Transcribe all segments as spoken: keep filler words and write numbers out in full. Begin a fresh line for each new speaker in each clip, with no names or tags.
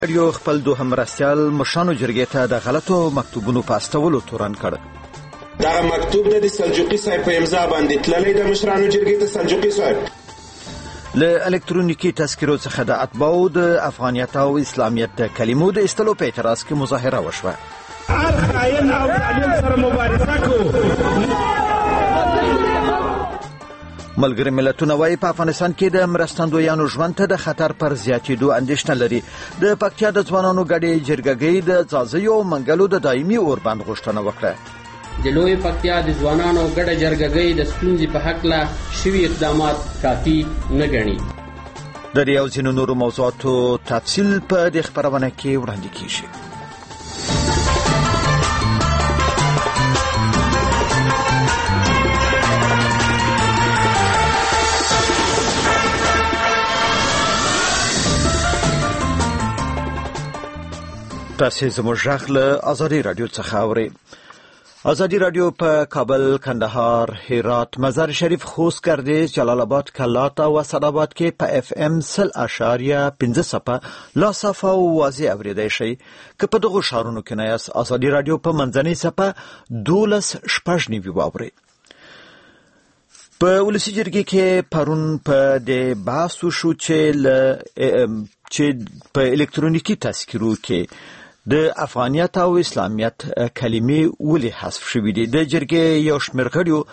رادیو خپل دوهم مرستیال مشرانو جرګې ته د غلطو مکتوبونو په استولو تورن کړ.
دغه مکتوب د سلجوقي صاحب په امضا باندې تللی د مشرانو جرګې ته سلجوقي صاحب
له الکترونیکي تذکرو څخه د اتباعو د افغانیت او اسلامیت د کلمو د استلو په اعتراض کې مظاهره وشوه.
هر خاین او ظالم سره مبارزه کوو.
ملګری ملتونه وايي په افغانستان کې د مرستندویانو ژوند ته د خطر پر زیاتېدو اندېښنه لري. د پکتیا د ځوانانو ګډې جرګګۍ د ځاځیو او منګلو د دایمي اوربند غوښتنه وکړه.
د لوی پکتیا د ځوانانو ګډه جرګګۍ د ستونزې په هکله شوي اقدامات کافي نه ګڼي.
د دې او ځینو نورو موضوعاتو تفصیل په دې خپرونه کې وړاندې کیږي. تاسو زموږ غږ له آزادي رادیو څخه اورئ. آزادي رادیو په کابل، کندهار، هرات، مزار شریف، خوست، گردیز، جلال آباد، کلات او اسدآباد کې په اف ام سل اشاریه پنځه صفه لا صفه او واضح اوریدای شي. که په دغه ښارونو کې نه یاست، آزادي رادیو په منځنۍ صفه دولس شپږ نیوي واورئ. په ولسي جرګې کې پرون په د بحث وشو چې ل چې په الکترونیکي تذکرو کې د افغانیت او اسلامیت کلمې ولې حذف شوې دي. د جرګې یو شمېر غړیو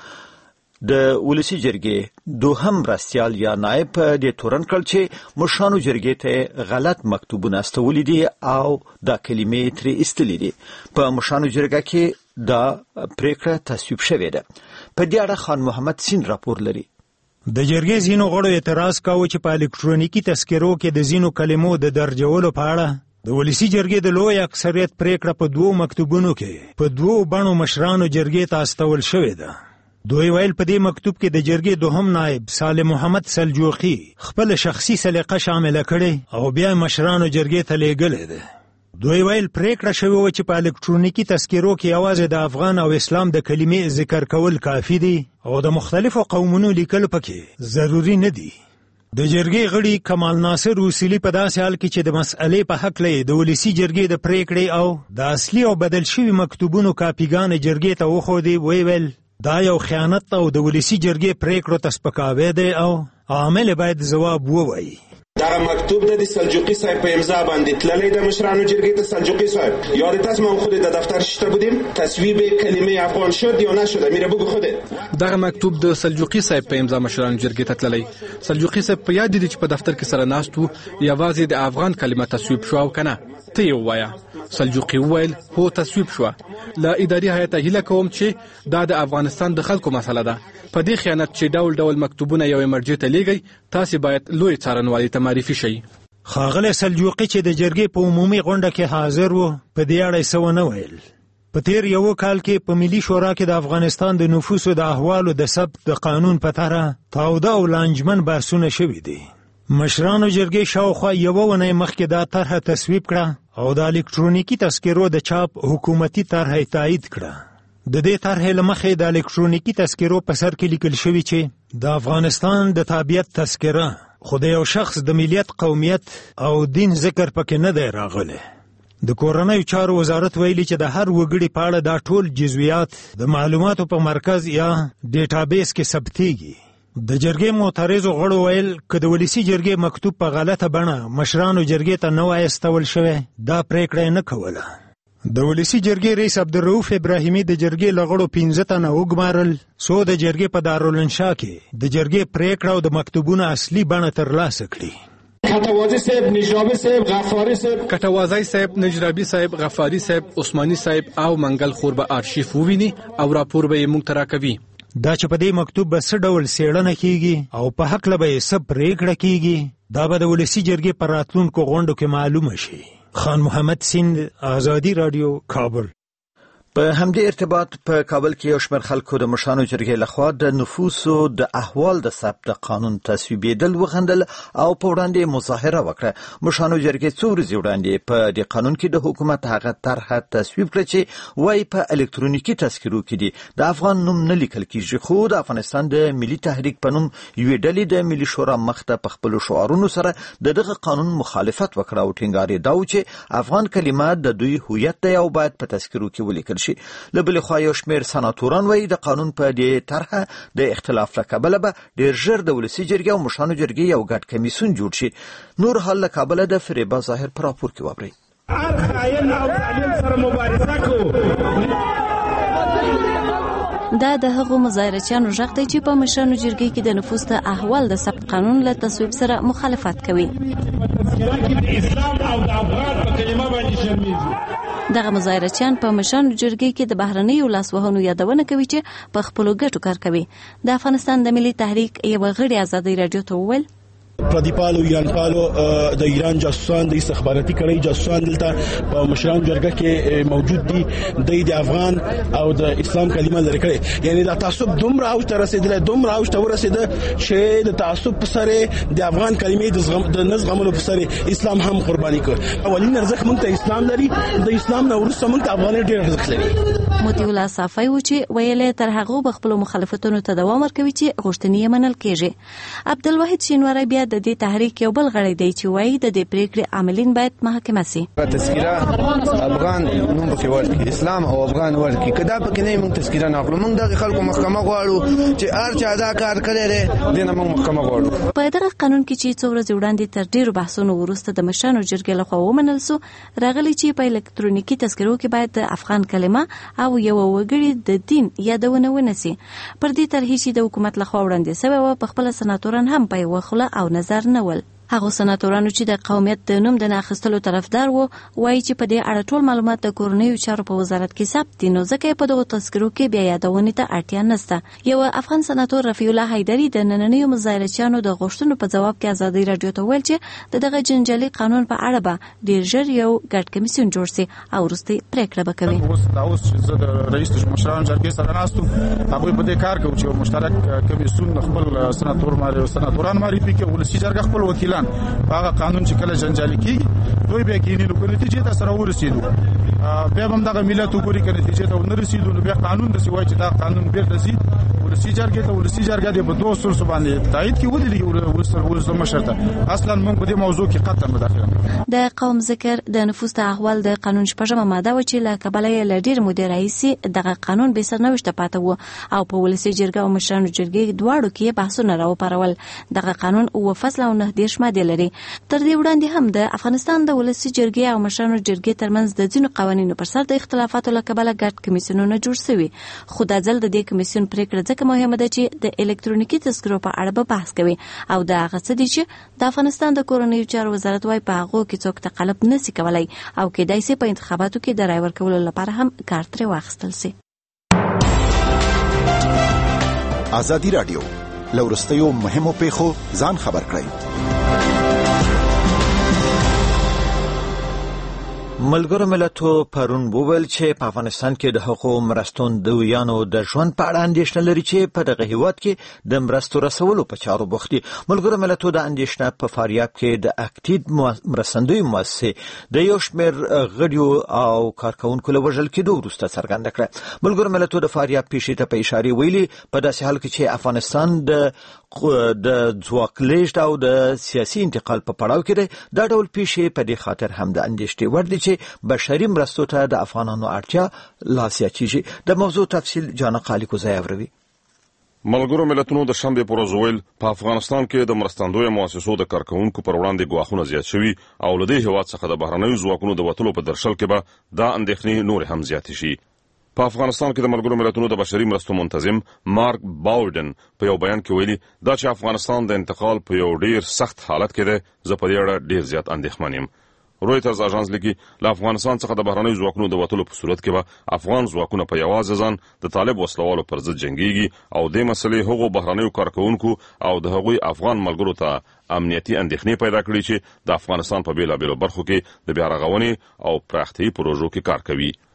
د ولسي جرګې دوهم مرستیال یا نائب د تورن کړ چې مشرانو جرګې ته غلط مکتوبونه استولي دي او دا کلمې ترې ایستلې دي. په مشرانو جرګه کې دا پریکړه تصویب شوې ده. په دې اړه خان محمد سین راپور لري.
د جرګې ځینو غړو اعتراض کاوه چې په الکترونیکي تذکرو کې د ځینو کلمو د درجولو په اړه د ولسي جرګې د لوی اکثریت پریکړه په دوو مکتوبونو کې په دوو بڼو مشرانو جرګې ته استول شوې ده. دوی ویل په دې مکتوب کې د جرګې دوهم نائب سالم محمد سلجوقي خپل شخصي سلیقه شامل کړي او بیا مشرانو جرګې ته لیږلې ده. دوی ویل پریکړه شوې و چې په الکترونیکي تذکرو کې یوازې د افغان او اسلام د کلمې ذکر کول کافي دي او د مختلفو قومونو لیکل پکې ضروری نه دي. د جرګې غړي کمال ناصر وسیلی په داسې حال کې چې د مسئلې په حق لې د ولسي جرګې د پریکړې او د اصلي او بدل شوي مکتوبونو کاپیګان جرګې ته وښودي. ویل دا یو خیانت او د ولسي جرګې پریکړو ته سپکاوی دی او عامل باید ځواب ووایي.
دغه مکتوب د سلجوقي صاحب په امضا باندې تللی د مشرانو جرګې ته سلجوقي صاحب یاد است ما خود در دفتر شده بودیم تصویب کلمه افغان شد یا نشد میره بگو خوده.
دغه مکتوب د سلجوقي صاحب په امضا مشرانو جرګې ته تللی. سلجوقي صاحب په یاد دي چې په دفتر کې سره ناست وو یوازې د افغان کلمه تصویب شو او کنه ته یې ووایه. سلجوقي وویل هو تصویب شو. له اداري هیئت هیله کوم چې دا د افغانستان د خلکو مسله ده. په دې خیانت چې ډول ډول مکتوبونه یو مرجع ته لیږي تاسو باید لوی څارنوالي ته معرفي شئ.
ښاغلی سلجوقي چې د جرګې په عمومي غونډه کې حاضر و په دې اړه څه ونه ویل. په تیر یو کال کې په ملي شورا کې د افغانستان د نفوسو د احوالو د ثبت د قانون په طرح تاوده او لانجمن بحثونه شوي دي. مشرانو جرګې شاوخوا یوه اونۍ مخکې دا طرحه تصویب کړه او د الکترونیکي تذکرو د چاپ حکومتي طرحه تایید کړه. د دې طرحې له مخې د الکترونیکي تذکرو په سر کې لیکل شوي چې د افغانستان د تابعیت تذکره خو د یو شخص د ملیت، قومیت او دین ذکر پکې نه دی راغلی. د کورنیو چارو وزارت ویلي چې د هر وګړي په اړه دا ټول جزویات د معلوماتو په مرکز یا ډیټابیس کې ثبتېږي. د جرګې معترضو غړو ویل که د ولسي جرګې مکتوب په غلطه بڼه مشرانو جرګې ته نه وای استول شوی دا پریکړه نه کوله. د ولسي جرګې رئیس عبدالرؤف ابراهیمي د جرګې له غړو پنځه تنه وګمارل څو د جرګې په دارالانشا کې د جرګې پریکړه او د مکتوبونو اصلي بڼه ترلاسه کړي.
کټوازی صاحب، نجرابی صاحب، غفاری صاحب،
کټوازی صاحب، نجرابی صاحب، غفاری صاحب، عثماني صاحب او منګل خور به آرشیف وویني او راپور به یې موږ ته راکوي.
دا چې په دې مکتوب به څه ډول څېړنه کیږي او په هکله به یې څه پریکړه کیږي دا به د ولسي جرګې په راتلونکو غونډو کې معلومه شي. خان محمد سین، آزادي رادیو، کابل.
په همدې ارتباط په کابل کې یو شمېر خلکو د مشرانو جرګې لخوا د نفوسو د احوال د ثبت قانون تصویبېدل وغندل او په وړاندې مظاهره وکړه. مشرانو جرګې څو ورځې وړاندې په دې قانون کې د حکومت هغه طرحه تصویب کړه چې وایي په الکترونیکي تذکرو کې دي د افغان نوم نه لیکل کېږي، خو د افغانستان د ملي تحریک په نوم یوې ډلې د ملي شورا مخته په خپلو شعارونو سره د دغه قانون مخالفت وکړه او ټینګار یې دا و چې افغان کلمه د دوی هویت دی او باید په تذکرو کې ولیکل شي. له بلې خوا یو شمېر سناتوران وایي د قانون په دې طرحه د اختلاف له کبله به ډېر ژر د ولسي جرګې او مشرانو جرګې یو ګډ کمیسیون جوړ شي. نور حال له کابله د فریبا ظاهر په راپور کې واورئ.
هر خاین او ظالم سره مبارزه کوو.
دا د هغو مظاهرچیانو غږ دی چې په مشرانو جرګې کې د نفوس د احوال د ثبت قانون له تصویب سره مخالفت کوي.
اسلام او د افغان په کلمه باندې شرمېږي.
دغه مظاهرچیان په مشرانو جرګې کې د بهرنیو لاسوهنو یادونه کوي چې په خپلو ګټو کار کوي. د افغانستان د ملي تحریک یوه غړي ازادۍ راډیو ته وویل
پردیپالو ایرانپالو د ایران جاسوسان د استخباراتي کړۍ جاسوسان دلته په مشران جرګه کې موجود دي د افغان او د اسلام کلمه لري کړي. یعنی د تعصب دومره اوج ته رسیدل دومره اوج ته ورسیده چې د تعصب په سره د افغان کلمې د زغم د نزغملو په سره اسلام هم قرباني کړ. اولین ارزښت مونږ ته اسلام لري، د اسلام نه وروسته مونږ ته افغاني ډېر ارزښت لري.
موتی الله صافی و چې ویلې تر هغه په خپل مخالفتونو ته دوام ورکوي چې غوښتنې یې منل کېږي. عبدالواحد شینواری بیا د دې تحریک یو بل غړی دی چې وایي د دې پریکړې عاملین باید محاکمه سي.
تذکره افغان نوم پکې ورکړي، اسلام او افغان ورکړي. کدا پکې نه موږ تذکره نه کړو، موږ د خلکو محکمه غواړو چې هر چا دا کار کړی دی دنه موږ محکمه غواړو.
په دغه قانون کې چې څو ورځې وړاندې تر ډیرو بحثونو وروسته د مشرانو جرګې لخوا ومنل سو، راغلی چې په الکترونیکي تذکرو کې باید د افغان کلمه او یو وګړي د دین یادونه ونسي. پر دې طرحې چې د حکومت لخوا وړاندې شوی و په خپل سناتوران هم په یوه خوله او نظر نه ول. هغه سناتورانو چې د قومیت د نوم د نه اخیستلو طرفدار وو وایي چې په دې اړه ټول معلومات د کورنیو چارو په وزارت کې ثبت دي، نو ځکه په دغو تذکرو کې بیا یادونې ته اړتیا نشته. یو افغان سناتور رفیع الله حیدري د نننیو مظاهرچیانو د غوښتنو په جواب کې ازادۍ راډیو ته ویل چې د دغه جنجالي قانون په اړه به ډېر ژر یو ګډ کمیسیون جوړ سي او وروستۍ پریکړه به کوي.
اوس دا اوس چې زه د رئیس مشرانو جرګې سره ناست وم، هغوی په دې کار کوي چې مشترک کمیسیون خپل سناتور معرفي سناتوران معرفي کوي، ولسي جرګه خپل وکیلان هغه قانون چې کله جنجالي کیږي دوی به کینې نو نتیجې ته سره ورسېدو، بیا هم دغه ملت وګوري که نتیجې ته ونه رسېدو نو بیا قانون داسې وایي چې دا قانون بیرته ځي ولسي جرګې ته. ولسي جرګه دې په دوه سرسو باندې تایید کړي ولې ولس مشر ته اصلا موږ په دې موضوع کې قطعا مداخله.
د قوم ذکر د نفوس د احوال د قانون شپږمه ماده و چې له کبله یې له ډېر مودې راهیسې دغه قانون بې سرنوشته پاته و او په ولسي جرګه او مشرانو جرګې دواړو کې بحثونه راوپارول. دغه قانون اووه فصله او نهه دېرش مادې لري. تر دې وړاندې هم د افغانستان د ولسي جرګې او مشرانو جرګې ترمنځ د ځینو قوانینو پر سر د اختلافاتو له کبله ګډ کمیسیونونه جوړ شوي، خو دا ځل د دې کمیسیون پریکړه ځکه مهمه ده چې د الکترونیکي تذکرو په اړه به بحث کوي او د هغه څه دي چې د افغانستان د کورنیو چارو وزارت وايي په هغو کې څوک تقلب نشي کولی او کېدای شي په انتخاباتو کې د رای ورکولو لپاره هم کار ترې واخیستل شي.
ازادي راډیو له وروستیو مهمو پیښو ځان خبر کړئ.
ملګرو ملتونو پرون وویل چې په افغانستان کې د حقوقو مرستندویانو د ژوند په اړه اندېښنه لري چې په دغه هیواد کې د مرستو رسولو په چارو بوخت دي. ملګرو ملتونو د اندېښنه په فاریاب کې د اکتید مرستندوی مؤسسې د یو شمېر غړیو او کارکونکو له وژل کېدو وروسته څرګنده کړه. ملګرو ملتونو د فاریاب پیښې ته په اشاره ویلي په داسې حال کې چې افغانستان د د ځواک لیږد او د سیاسي انتقال په پړاو کې دی، دا ډول پیښې په دې خاطر هم د اندېښنې وړ دي چې بشري مرستو ته د افغانانو اړتیا لا زیاتېږي. د موضوع تفصیل جانق علي کوزی اوري.
ملګرو ملتونو د شنبې پر ورځ ویل په افغانستان کې د مرستندویه مؤسسو د کارکونکو پر وړاندې ګواښونه زیات شوي او له دې هېواد څخه د بهرنیو ځواکونو د وتلو په درشل کې به دا اندېښنې نورې هم زیاتې شي. په افغانستان کې د ملګرو ملتونو د بشري مرستو منتظم مارک باوډن په یو بیان کې ویلي دا چې افغانستان د انتقال په یو ډیر سخت حالت کې دی، زه په دې اړه ډیر زیات اندېښمن یم. رویټرز اژانس لیکي له افغانستان څخه د بهرنیو ځواکونو د وتلو په صورت کې به افغان ځواکونه په یوازې ځان د طالب وسلوالو پر ضد جنګیږي او دې مسلې هغو بهرنیو کارکونکو او د هغوی افغان ملګرو ته امنیتي اندېښنې پیدا کړي چې د افغانستان په بیلابیلو برخو کې د بیا رغونې او پراختیايي پروژو کې کار کوي.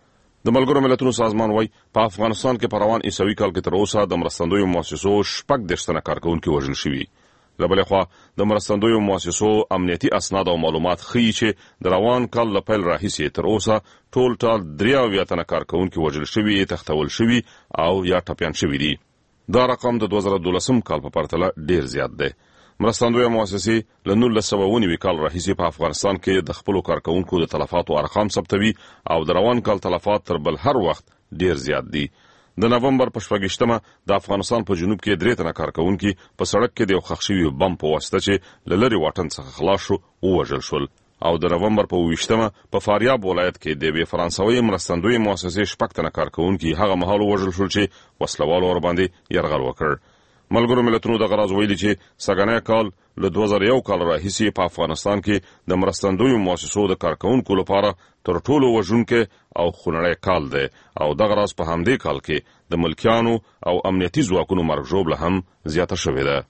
د ملګرو ملتونو سازمان وايي په افغانستان کې په روان عیسوي کال کې تر اوسه د مرستندویو مؤسسو شپږ دېرش تنه کارکونکي وژل شوي. له بلې خوا د مرستندویو مؤسسو امنیتي اسناد او معلومات ښیي چې د روان کال له پیل راهیسې تر اوسه ټول ټال درې اویا تنه کارکونکي وژل شوي، تښتول شوي او یا ټپیان شوي دي. دا رقم د دوه زره دولسم کال په پرتله ډیر زیات دی. مرستندویه مؤسسې له نولس سوه اووه نوي کال راهیسې په افغانستان کې د خپلو کارکونکو د تلفاتو ارقام ثبتوي او د روان کال تلفات تر بل هر وخت ډیر زیات دي. د نومبر په شپږیشتمه د افغانستان په جنوب کې درې تنه کارکونکي په سړک کې د یو ښخ شوي بم په واسطه چې له لرې واټن څخه خلاص شو ووژل شول. او د نومبر په اوویشتمه په فاریاب ولایت کې د یوې فرانسوي مرستندویې مؤسسې شپږ تنه کارکونکي هغه مهال ووژل شول چې وسلوالو ورباندې یرغل وکړ. ملګرو ملتونو دغه راز ویلي چې سږنی کال له دوه زره یو کال راهیسې په افغانستان کې د مرستندویو مؤسسو د کارکونکو لپاره تر ټولو وژونکی او خونړی کال دی او دغه راز په همدې کال کې د ملکیانو او امنیتي ځواکونو مرګ ژوبله هم زیاته شوې ده.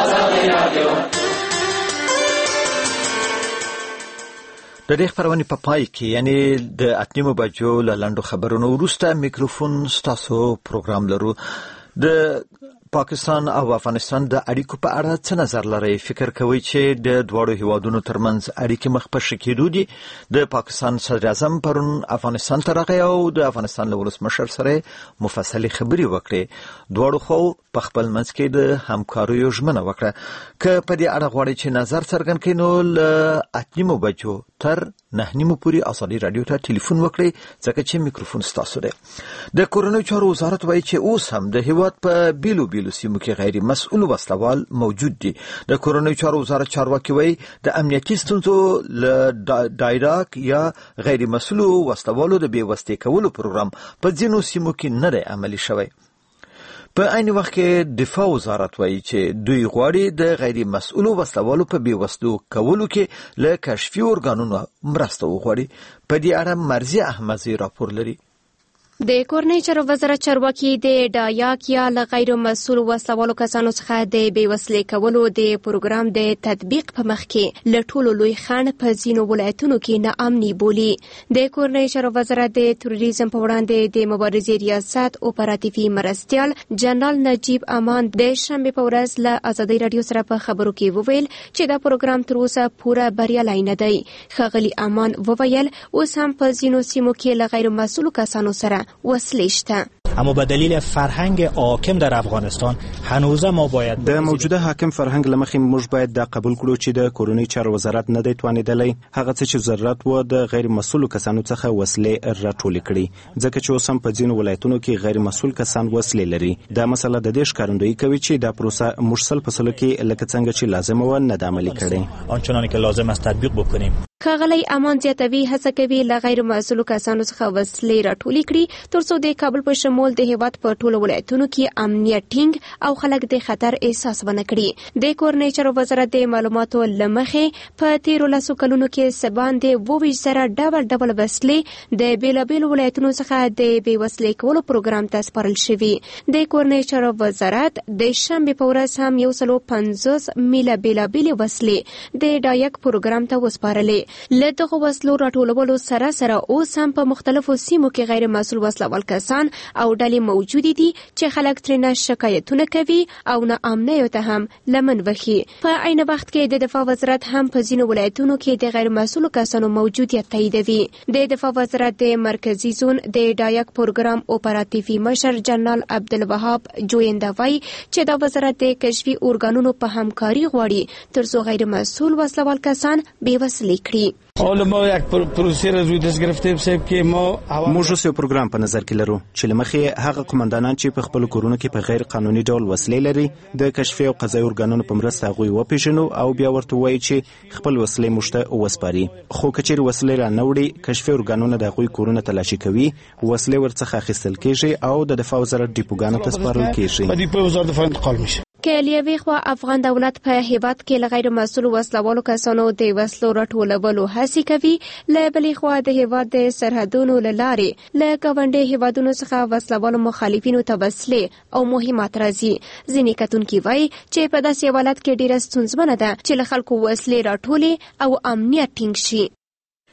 د دې خبرونې په پای کې یعنی د اتنیمو بجو له لنډو خبرونو وروسته میکروفون ستاسو پروګرام لرو. د پاکستان او افغانستان د اړیکو په اړه څه نظر لري؟ فکر کوي چې د دواړو هیوادونو ترمنځ اړیکې مخ په ښه کېدو دي؟ د پاکستان صدر اعظم پرون افغانستان ته راغی او د افغانستان له ولسمشر سره مفصلې خبرې وکړې. دواړو خو په خپل منځ کې د همکاریو ژمنه وکړه. که په دې اړه غواړئ چې نظر څرګند کړئ نو له اتنیمو بجو تر نه نیمو پورې ازادي رادیو ته ټلیفون وکړئ ځکه چې میکروفون ستاسو دی. د کورنیو چارو وزارت وایي چې اوس هم د هیواد په بیلو بیلو سیمو کې غیر مسؤل وسلوال موجود دي. د کورنیو چارو وزارت چارواکي وایي د امنیتي ستونزو له دایراک یا غیر مسؤل وسلوالو د بیوستې کولو پروګرام په ځینو سیمو کې نه دی عملي شوی. په عین وخت کې دفاع وزارت وایي چې دوی غواړي د غیر مسؤل وسلوالو په بیوستو کولو کې له کشفي ارګانونو مرسته وغواړي. په دې اړه مرزي احمدزي راپور لري.
د کورنۍ چارو وزارت چارواکي د ډایاک یا له غیر مسؤل وسلوالو کسانو څخه د بیوسلې کولو د پروګرام د تطبیق په مخ کې له ټولو لوی خنډ په ځینو ولایتونو کې ناامني بولي. د کورنۍ چارو وزارت د تروریزم په وړاندې د مبارزې ریاست اپراتیفي مرستیال جنرال نجیب امان د شنبې په ورځ له ازادي رادیو سره په خبرو کې وویل چې دا پروګرام تر اوسه پوره بریالی نه دی. ښاغلي امان وویل اوس هم په ځینو سیمو کې له غیر مسؤل کسانو سره وسلې شته.
اما به دلیل فرهنگ حاکم در افغانستان هنوز ما باید
د موجوده حاکم فرهنگ لمخې موږ باید دا قبول کړو چې د کورنۍ چارو وزارت نه دی توانیدلی هغه څه چې ضرورت و د غیر مسؤل کسانو څخه وسلې راټولې کړي ځکه چې اوس هم په ځینو ولایتونو کې غیر مسؤل کسان وسلې لري. دا مسله د دې ښکارندویي کوي چې دا پروسه موږ سل په سلو کې لکه څنګه چې لازم و نه ده عملي کړې
آنچنانی که لازم است تطبیق بکنیم.
ښاغلی امان زیاتوي هڅه کوي له غیر مسؤل کسانو څخه وسلې راټولې کړي ترڅو د کابل په شمول د هیواد په ټولو ولایتونو کې امنیت ټینګ او خلک د خطر احساس ونه کړي. د کورنۍ چارو وزارت د معلوماتو له مخې په تیرو لسو کلونو کې څه باندې اووه ویشت زره ډبل ډبل وسلې د بېلابېلو ولایتونو څخه د بېوسلې کولو پروګرام ته سپارل شوي. د کورنۍ چارو وزارت د شنبې په ورځ هم یو سلو پنځوس میله بېلابېلې وسلې د ډایک پروګرام ته وسپارلې. له دغو وسلو راټولولو سره سره اوس هم په مختلفو سیمو کې غیر مسؤل وسلوال کسان او ډلې موجودې دي چې خلک ترېنه شکایتونه کوي او ناامنیو ته هم لمن وهي. په عین وخت کې د دفاع وزارت هم په ځینو ولایتونو کې د غیر مسؤل کسانو موجودیت تاییدوي. د دفاع وزارت د مرکزي زون د ډایک پروګرام اپراتیفي مشر جنرال عبدالوهاب جوینده وایي چې دا وزارت د کشفي ارګانونو په همکاري غواړي ترڅو غیر مسؤل وسلوال کسان بېوسلې کړي.
حالا ما یک پروسه را روی دست گرفتیم صاحب که ما
موږ اوس یو پروګرام په نظر کې لرو چې لمخې هغه قومندانان چې په خپل کورونو کې په غیر قانوني ډول وسلې لري د کشفي او قضایي ارګانونو په مرسته هغوی وپیژنو او بیا ورته وایي چې خپل وسلې موږ ته وسپاري. خو که چیرې وسلې را نه وړي کشفي ارګانونه د هغوی کورونه تلاشي کوي وسلې ورڅخه اخیستل کیږي او د دفاع وزارت ډیپوګانو ته سپارل کیږي.
په دې په وزارت دفاع انتقال میشه.
که لیوي خو افغان دولت په هیواد کې له غیر مسؤل وسلوالو کسانو د وسلو راټولولو هڅې کوي له بلې خوا د هیواد د سرحدونو له لارې له ګاونډي هیوادونو څخه وسلوالو مخالفینو ته وسلې او مهمات راځي. ځینې کتونکي وایي چې په داسې حالت کې ډیره ستونزمنه ده چې له خلکو وسلې راټولې او امنیت ټینګ شي.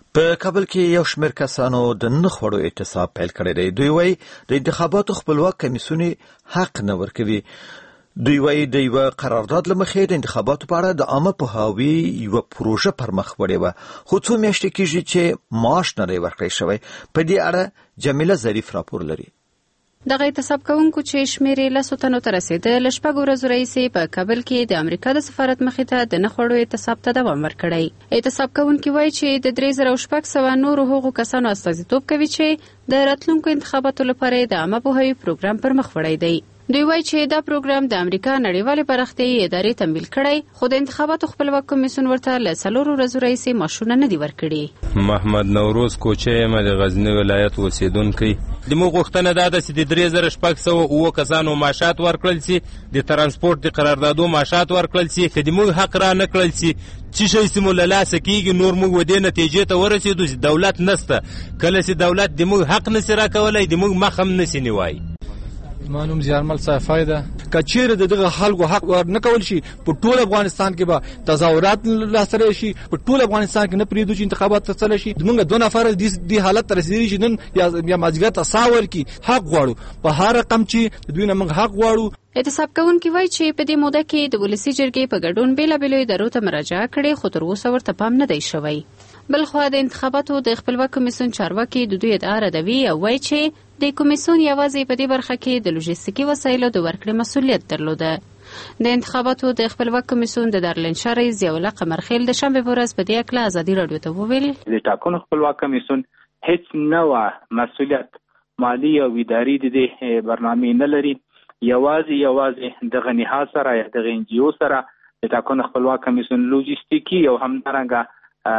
په کابل کې یو شمېر کسانو د نخوړو اعتصاب پیل کړی دی. دوی وایي د انتخاباتو خپلواک کمیسیون حق نه ورکوي. دوی وایي د یو قرارداد له مخې د انتخاباتو په اړه د عامه پوهاوي یو پروژه پر مخ وړې وه، خو څو میاشتې کېږي چې معاش نه دی ورکړی شوی. په دې اړه جمیله ظریف راپور لري.
دغه اعتصاب کوونکو چې شمېر یې لسو تنو ته رسېده، له شپږو ورځو راهیسې په کابل کې د امریکا د سفارت مخې ته د نخوړو اعتصاب ته دوام ورکړی. اعتصاب کوونکي وایي چې د درې زره شپږ سوه نورو هغو کسانو استازیتوب کوي چې د راتلونکو انتخاباتو لپاره د عامه پوهاوي پروګرام پر مخ وړی دی. دوی وایي چې دا پروګرام د امریکا نړیوالې پراختیایي ادارې تمویل کړی، خو د انتخاباتو خپلواک کمیسیون ورته له څلورو ورځو راهیسې معاشونه نه دي ورکړي.
محمد نوروز کوچی یم، د غزني ولایت اوسېدونکی. زموږ غوښتنه دا ده چې د درې زره شپږ سوه اووه کسانو معاشات ورکړل سي، د ترانسپورټ د قراردادو معاشات ورکړل سي. که د موږ حق را نه کړل سي، څه شی چې مو له لاسه کېږي، نور موږ ودې نتیجې ته ورسېدو چې دولت نسته. کله چې دولت د موږ حق نسي راکولی، د موږ مخ هم نسي نیوای.
زما نوم زیارمل صافی ده. که چیرې د دغه خلکو حق ور نه کول شي، په ټول افغانستان کې به تظاهرات لاسته راشي. په ټول افغانستان کې نه پرېږدو چې انتخابات ترسره شي. زموږ دوه نفره دې حالت ته رسېدلي چې نن یا مازدیګر ته ساه ورکړي. حق غواړو، په هر رقم چې د دوی نه موږ حق غواړو.
اعتصاب کوونکي وایي چې په دې موده کې د ولسي جرګې په ګډون بېلابېلو ادارو ته مراجعه کړې، خو تر اوسه ورته پام نه دی شوی. بلخوا د انتخاباتو د خپلواک کمیسیون چارواکي د دوی ادعا ردوي او وایي چې د کمیسیون یوازې په دې برخه کې د لوژستیکي وسایلو د ورکړې مسؤلیت درلوده. د انتخاباتو د خپلواک کمیسیون د دارالانشا رئیس ضیاءالله قمرخیل د شنبې په ورځ په دې اړه ازادي راډیو ته وویل
د ټاکنو خپلواک کمیسیون هیڅ نوع مسؤلیت مالی او اداري د دې برنامې نه لري. یوازې یوازې دغه نهاد سره یا دغه ان جی او سره د ټاکنو خپلواک کمیسیون لوجستیکي او همدارنګه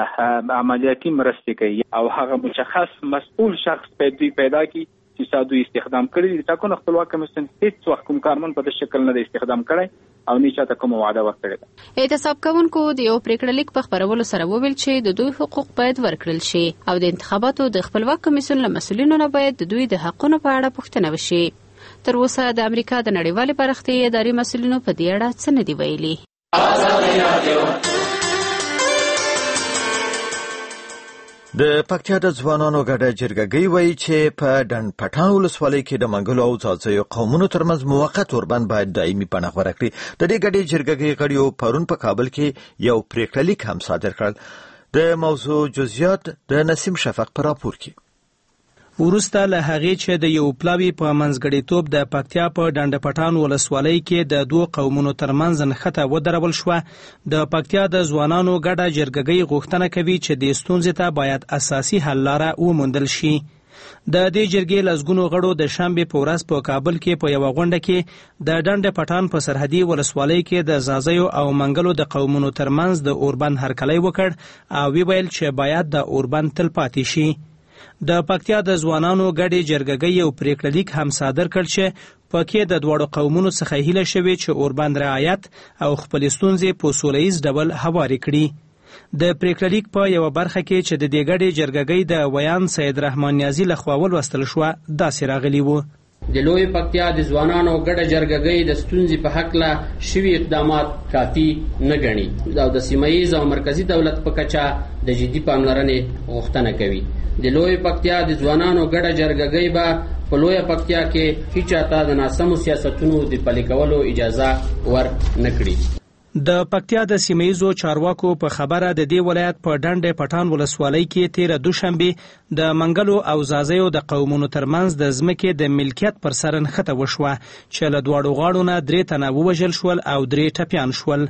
عملیاتي مرستې کوي او هغه مشخص مسؤل شخص پیدا کی چې سادو استخدام کړي. د ټاکنو خپلواک کمیسیون هیڅ وخت کوم کارمن په دې شکل نه استخدام کړي او نه چاته کوم وعده ورکړي ده.
اعتصاب کوونکو د یو پریکړه لیک په خبرولو سره وویل چې د دوی حقوق باید ورکړل شي او د انتخاباتو د خپلواک کمیسیون له مسؤلینو نه باید د دوی د حقونو په اړه پوښتنه وشي. تر اوسه د امریکا د نړیوالې پراختیایي ادارې مسؤلینو په دې اړه څه نه دي ویلي.
د پکتیا د ځوانانو ګډه جرګه وایي چې په ډنډ پټان ولسوالۍ کې د منګلو او ځاځیو قومونو ترمنځ موقت اوربند باید دایمي پناه غوره کړي. د دې ګډې جرګې غړیو پرون په کابل کې یو پریکړه لیک هم صادر کړل. د موضوع جزئیات د نسیم شفق په راپور کې.
وروسته له هغې چې د یو پلاوي په منځګړیتوب د پکتیا په ډنډ پټان ولسوالۍ کې د دوه قومونو ترمنځ نښته ودرول شوه، د پکتیا د ځوانانو ګډه جرګه غوښتنه کوي چې د ستونزې ته باید اساسي حل لاره وموندل شي. د دې جرګې لسګونو غړو د شنبې په ورځ په کابل کې په یوه غونډه کې د ډنډ پټان په سرحدي ولسوالۍ کې د ځاځیو او منګلو د قومونو ترمنځ د اوربند هرکلی وکړ او ویل چې باید د اوربند تل پاتې شي. د پکتیا د ځوانانو ګډې جرګې یو پریکړه لیک هم صادر کړ چې پکې د دواړو قومونو څخه هیله شوې چې اوربند رعایت او خپل ستونزې په سوله ییز ډول هوارې کړي. د پریکړه لیک په یوه برخه کې چې د دې ګډې جرګې د ویان سید رحمان نیازي لخوا ولوستل شوه داسې راغلي وو:
د لوی پکتیا د ځوانانو ګډه جرګې د ستونزې په حقله شوي اقدامات کافي نه ګڼي او د سیمه ییز او مرکزی دولت په کچه د جدي پاملرنې غوښتنه کوي. د لوی پکتیا د ځوانانو ګډه جرګې به په لوی پکتیا کې هیچا ته د ناسمو سیاستونو د پلي کولو اجازه ور نه کړي.
د پکتیا د سیمه‌ییزو چارواکو په خبره د دې ولایت په ډنډ پټان ولسوالۍ کې تیره دوشنبه د منګلو او ځاځیو د قومونو ترمنځ د ځمکې د ملکیت پر سر نښته وشوه چې له دواړو غاړو نه درې تنه ووژل شول او درې ټپیان شول.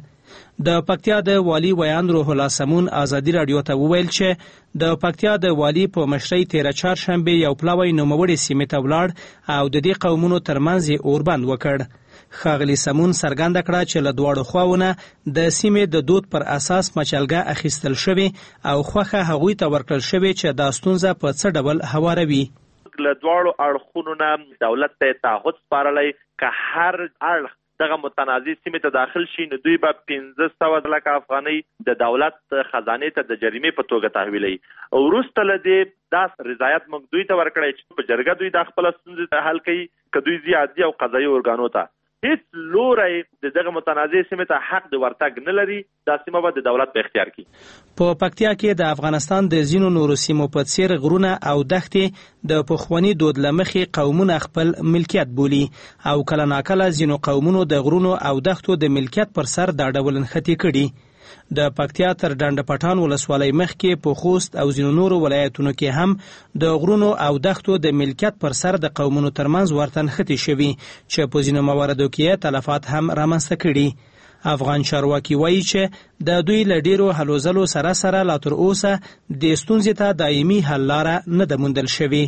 د پکتیا د والی ویان روح الله سمون ازادي راډیو ته وویل چې د پکتیا د والی په مشرۍ تیره چهارشنبه یو پلاوی نوموړې سیمې ته ولاړ او د دې قومونو ترمنځ یې اوربند وکړ. ښاغلي سمون څرګنده کړه چې له دواړو خواوو نه د سیمې د دود پر اساس مچلګه اخیستل شوې او خوښه هغوی ته ورکړل شوې چې دا ستونزه په څه ډول هواروي.
له دواړو اړخونو نه دولت ته تعهد سپارلی که هر اړخ دغه متنازع سیمې ته داخل شي نو دوی به پنځه سوه لکه افغانۍ د دولت خزانې ته د جریمې په توګه تحویلوي. وروسته له دې دا رضایت موږ دوی ته ورکړی چې په جرګه دوی دا خپله ستونزې حل کوي که دوی ځي عادي او قضایي ارګانو ته. هیڅ لوري دغه متنازع سیمه ته حق د ورتګ نه لري. دا سیمه به د دولت په اختیار کې.
په پکتیا کې د افغانستان د ځینو نورو سیمو په څیر غرونه او دښتې د پخوانی دود لمخې قومونه خپل ملکیت بولي او کله ناکله ځینو قومونو د غرونو او دښتو د ملکیت پر سر دا ډول نښتې کړي. د پکتیا تر ډنډ پټان ولسوالۍ مخکې په خوست او ځینو نورو ولایتونو کې هم د غرونو او دښتو د ملکیت پر سر د قومونو ترمنځ ورته نښتې شوي چې په ځینو مواردو کې تلفات هم رامنځته کړي. افغان چارواکي وایي چې د دوی له ډیرو هلو ځلو سره سره لا تر اوسه د ستونزې ته دایمي حل لاره نه ده موندل شوې.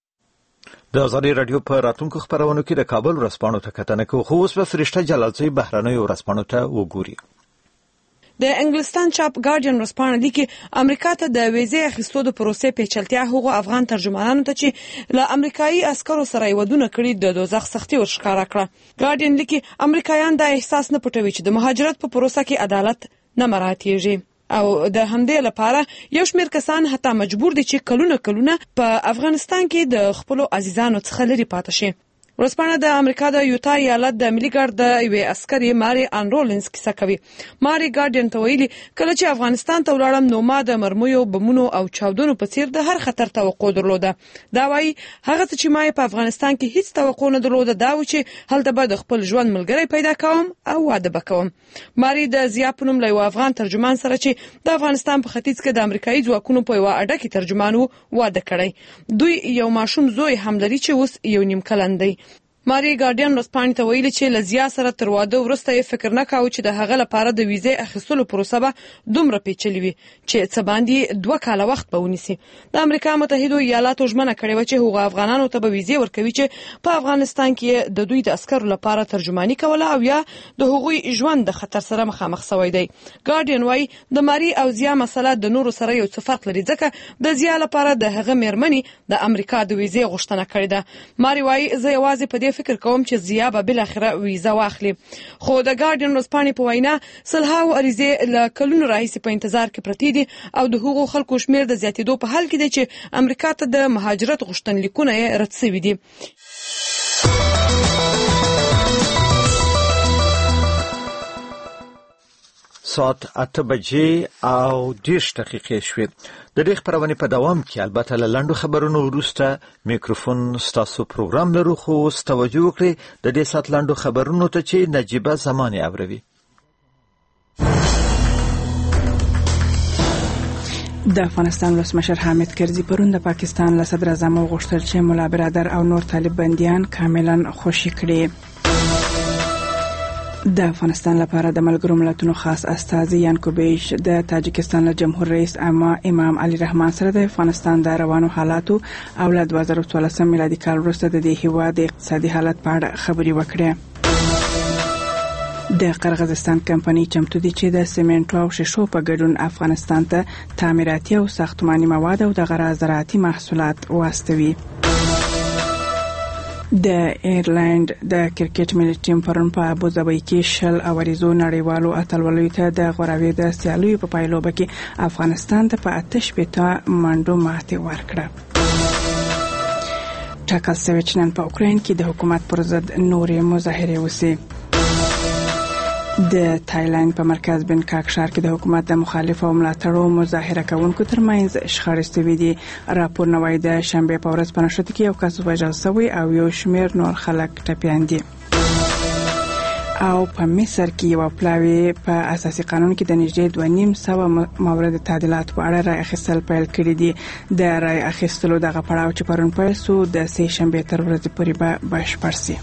د ازادي رادیو په راتلونکو خپرونو کې د کابل ورځپاڼو ته کتنه کوو، خو اوس به فرشته جلالزی بهرنیو ورځپاڼو ته وګوري.
د انګلستان چاپ ګارډین ورځپاڼه لیکي امریکا ته د ویزې اخیستو د پروسې پیچلتیا هغو افغان ترجمانانو ته چې له امریکایي عسکرو سره یې ودونه کړي د دوزخ سختي ورښکاره کړه. ګارډین لیکي امریکایان دا احساس نه پټوي چې د مهاجرت په پروسه کې عدالت نه مراعاتېږي او د همدې لپاره یو شمېر کسان حتی مجبور دي چې کلونه کلونه په افغانستان کې د خپلو عزیزانو څخه لرې پاتې شي. ورځپاڼه د امریکا د یوتا ایالت د ملي ګارد د یوې عسکرې ماري ان رولنز کیسه کوي. ماري ګارډین ته ویلي کله چې افغانستان ته ولاړم نو ما د مرمیو، بمونو او چاودنو په څیر د هر خطر توقع درلوده. دا وایي هغه څه چې ما په افغانستان کې هیڅ توقع نه درلوده دا و چې هلته به د خپل ژوند ملګری پیدا کوم او واده وکوم. ماري د زیا په نوم له یو افغان ترجمان سره چې د افغانستان په ختیځ کې د امریکایي ځواکونو په یوه اډه کې ترجمان و واده کړی. دوی یو ماشوم زوی هم لري چې اوس یو نیم کلن دی. ماري ګارډین ورځپاڼې ته ویلي چې له زیا سره تر واده وروسته یې فکر نه کاوه چې د هغه لپاره د ویزې اخیستلو پروسه به دومره پیچلې وي چې څه باندې دوه کاله وخت به ونیسي. د امریکا متحده ایالاتو ژمنه کړې وه چې هغو افغانانو ته به ویزې ورکوي چې په افغانستان کې د دوی د عسکرو لپاره ترجماني کوله او یا د هغوی ژوند د خطر سره مخامخ سوی دی. ګارډین وایي د ماري او زیا مسله د نورو سره یو څه فرق لري ځکه د زیا لپاره د هغه میرمنې د امریکا د ویزې غوښتنه کړې ده. ماري وایي زه یوازې په دې فکر کوم چې زیا به بل اخره ویزه واخلي. خو د ګارډین ورځپاڼې په وینا سلهاو عریضې له کلونو راهیسې په انتظار کې پرتې دي او د هغو خلکو شمیر د زیاتېدو په حال کې دی چې امریکا ته د مهاجرت غوښتنلیکونه یې رد شوي دي.
ساعت اته بجې او دېرش دقیقې شوې. د دې خپرونې په دوام کې البته له لنډو خبرونو وروسته میکروفون ستاسو پروګرام لرو، خو اوس توجه وکړئ د دې ساعت لنډو خبرونو ته چې نجیبه زمانې اوروي.
د افغانستان ولسمشر حامد کرزي پرون د پاکستان له صدر اعظم غوښتل چې ملا برادر او نور طالب بندیان کاملا خوشي کړي. د افغانستان لپاره د ملګرو ملتونو خاص استازي یانکوبیش د تاجکستان له جمهور رئیس امام علي رحمان سره د افغانستان د روانو حالاتو او له دوه زره څوارلسم میلادي کال وروسته د دې هیواد د اقتصادي حالت په اړه خبرې وکړې. د قرغیزستان کمپنۍ چمتو دي چې د سیمنټو او شیشو په ګډون افغانستان ته تعمیراتي او ساختماني مواد او د غره زراعتي محصولات واستوي. د ایرلند د کرکټ ملي ټیم پرون په ابوظبي کې شل اوریزو نړیوالو اتلولیو ته د غوراوي د سیالیو په پایلوبه کې افغانستان ته په آتش پته منډو ماتې ورکړه. ټاکل شوی چې نن په اوکراین کې د حکومت پر ضد نورې مظاهرې وشي. د تایلند په مرکز بنکاک ښار کې د حکومت د مخالفو او ملاتړو مظاهره کوونکو ترمنځ شخړې شوې دي. راپورونه وايي د شنبې په ورځ په نښته کې یو کس وژل شوی او یو شمېر نور خلک ټپیان دي. او په مصر کې یو پلاوی په اساسي قانون کې د نږدې دوه نیم سوه مورد تعدیلات په اړه رای اخیستل پیل کړي دي. د رای اخیستلو دغه پړاو چې پرون پیل شو د سې شنبې تر ورځې پورې به بشپړ شي.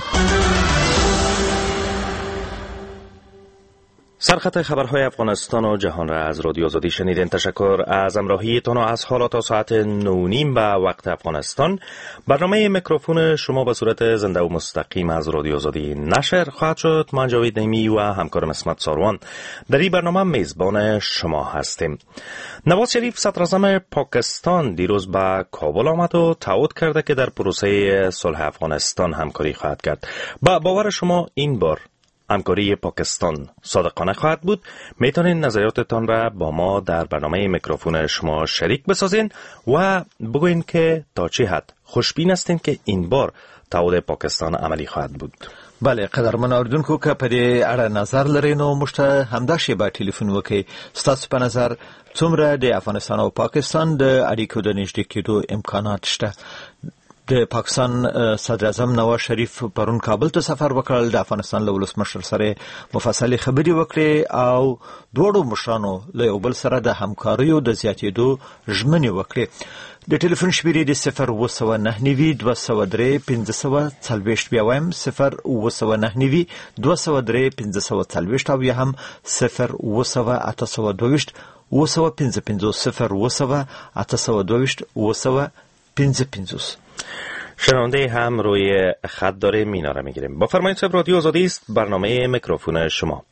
سرخط خبرهای افغانستان و جهان را از رادیو آزادی شنیدین. تشکر از همراهیتان و از حالا تا ساعت نو نیم به وقت افغانستان. برنامه میکروفون شما به صورت زنده و مستقیم از رادیو آزادی نشر خواهد شد. من جاوید نیمی و همکارم اسمت ساروان در این برنامه میزبان شما هستیم. نواز شریف صدراعظم پاکستان دیروز به کابل آمد و تعهد کرده که در پروسه صلح افغانستان همکاری خواهد کرد. با باور شما این بار همکاری پاکستان صادقانه خواهد بود؟ میتونین نظریاتتان را با ما در برنامه میکروفون شما شریک بسازین و بگوین که تا چه حد خوشبین هستین که این بار تعهد پاکستان عملی خواهد بود.
بله قدرمن اوریدونکو که په دې اړه نظر لرئ نو موږ ته همدا شیبه ټلیفون وکړئ. ستاسو په نظر څومره د افغانستان او پاکستان د اړیکو د نږدې کېدو امکانات شته؟ د پاکستان صدر اعظم نواز شریف پرون کابل ته سفر وکړل، د افغانستان له ولسمشر سره مفصلې خبرې وکړې او دواړو مشرانو له یو بل سره د همکاریو د زیاتېدو ژمنې وکړې. د ټلیفون شمیرې د صفر اوه سوه نهه نوي دوه سوه درې پنځه سوه څلوېښت، بیا وایم صفر اوه سوه نهه نوي دوه سوه درې پنځه سوه څلوېښت او یا هم صفر اوه سوه اته سوه دوه ویشت اوه سوه پنځه پنځوس، صفر اوه سوه اته سوه دوه ویشت اوه سوه پنځه پنځوس.
شنونده هم روی خط داره مینا را میگیریم. با فرمایید صاحب، رادیو آزادی است، برنامه میکروفون شما.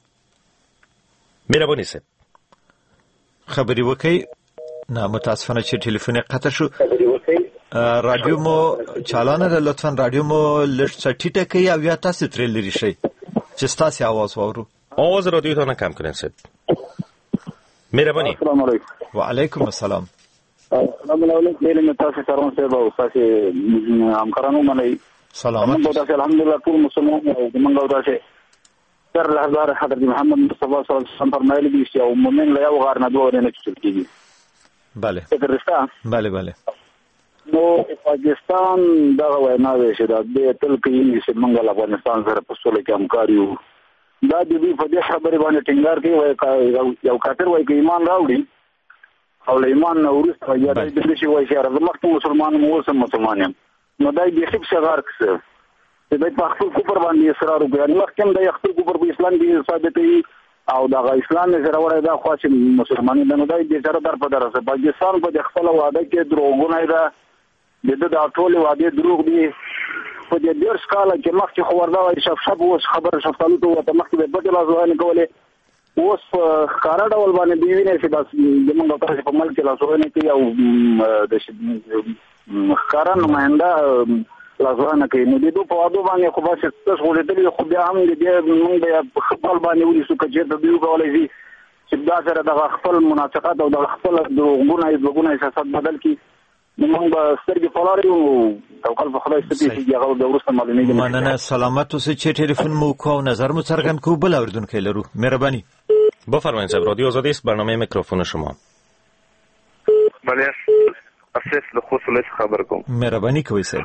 مهربانی صاحب.
خبری وکی؟ نه متاسفانه چې ټلیفون قطع شو. رادیو مو چالانه ده، لطفا رادیو مو لږ څه ټیټه کړئ او یا تاسو ترې لرې شئ چې ستاسو आवाज واورو.
آواز رادیو تا کم کنین صاحب. مهربانی.
السلام علیکم.
و علیکم السلام.
السلام علیکم. میرے تاسو سره صاحب او تاسو همکارانو باندې
سلامت.
الحمدلله ټول مسلمان او موږ تاسو تر لحظه حضرت محمد مصطفی صلی الله علیه وسلم فرمایلی دي چې او مؤمن له یو غار نه دوه نه کیږي.
بله
درسته.
بله بله.
نو پاکستان دا وینا ده چې دا د تل کې چې موږ له افغانستان سره په سولې کې همکاري یو. دا د دې په دې خبرې باندې ټینګار کوي یو کافر وایي چې ایمان راوړي او له ایمان نه ورسته یا د دې شی وایي چې راځم ته مسلمان مو سم مسلمان یم. نو دا د خپل شغار کسه د په خپل کوپر باندې اصرار وکړي. نو کوم د خپل کوپر په اسلام کې ثابتې او دا اسلام نه سره وړي دا خو چې مسلمانان نه دای د سره در په درسه پاکستان په خپل وعده کې دروغونه ده د د ټول وعده دروغ دي. په دې ډیر سکاله کې مخکې خو وردا وایي شپ شپ اوس خبر شفتالو ته ته مخکې به بدل ازوانه کوله اوس خارا ډول باندې دی ویني چې بس د موږ په په ملک لا زوونه کې او د خارا نمائنده لازمانه کې نو د دوه په وادو باندې خو بس تاسو ولې خو بیا هم د موږ په خپل باندې ولې څه کې د دیو کولای شي چې دا سره د خپل مناطقات او د خپل دروغونه دروغونه احساسات بدل کی موږ سترګې فلاري او خپل خدای ستې چې هغه د ورسته معلومه
مننه. سلامت اوسئ. چې ټلیفون مو کو نظر مو څرګند کو بل اوریدونکو لرو. مهرباني.
بفرمایید صاحب، رادیو آزادی است، برنامه میکروفون شما.
بله اساس له خصوص خبر کوم.
مهرباني کوئ صاحب.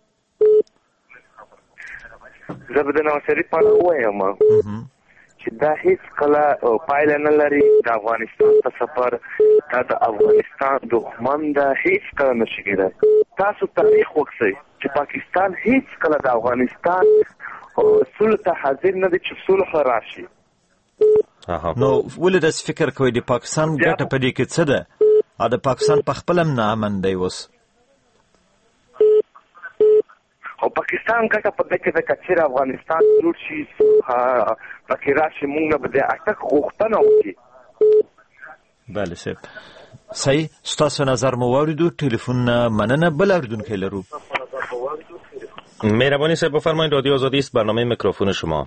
زه به د نواز شریف په اړه وایم چې دا هیڅ کله پایله نه لري. د افغانستان په سفر دا د افغانستان دښمن ده، هیڅ کله نشي کېدای. تاسو تاریخ وکړئ چې پاکستان هیڅ کله د افغانستان صلح ته حاضر نه دی چې صلح راشي.
نو ولې داسې فکر کوئ د پاکستان ګټه په دې کې څه ده؟ او د پاکستان په خپل هم ناامن دی اوس.
او پاکستان ګټه په دې کې د کچیر افغانستان جوړ شي پکې راشي موږ به د اټک غوښتنه وکړي.
بله صاحب صحیح. ستاسو نظر مو واوریدو. ټلیفون مننه. بل اوریدونکی لرو.
مهربانی صاحب بفرمایید، رادیو آزادی است، برنامه میکروفون شما.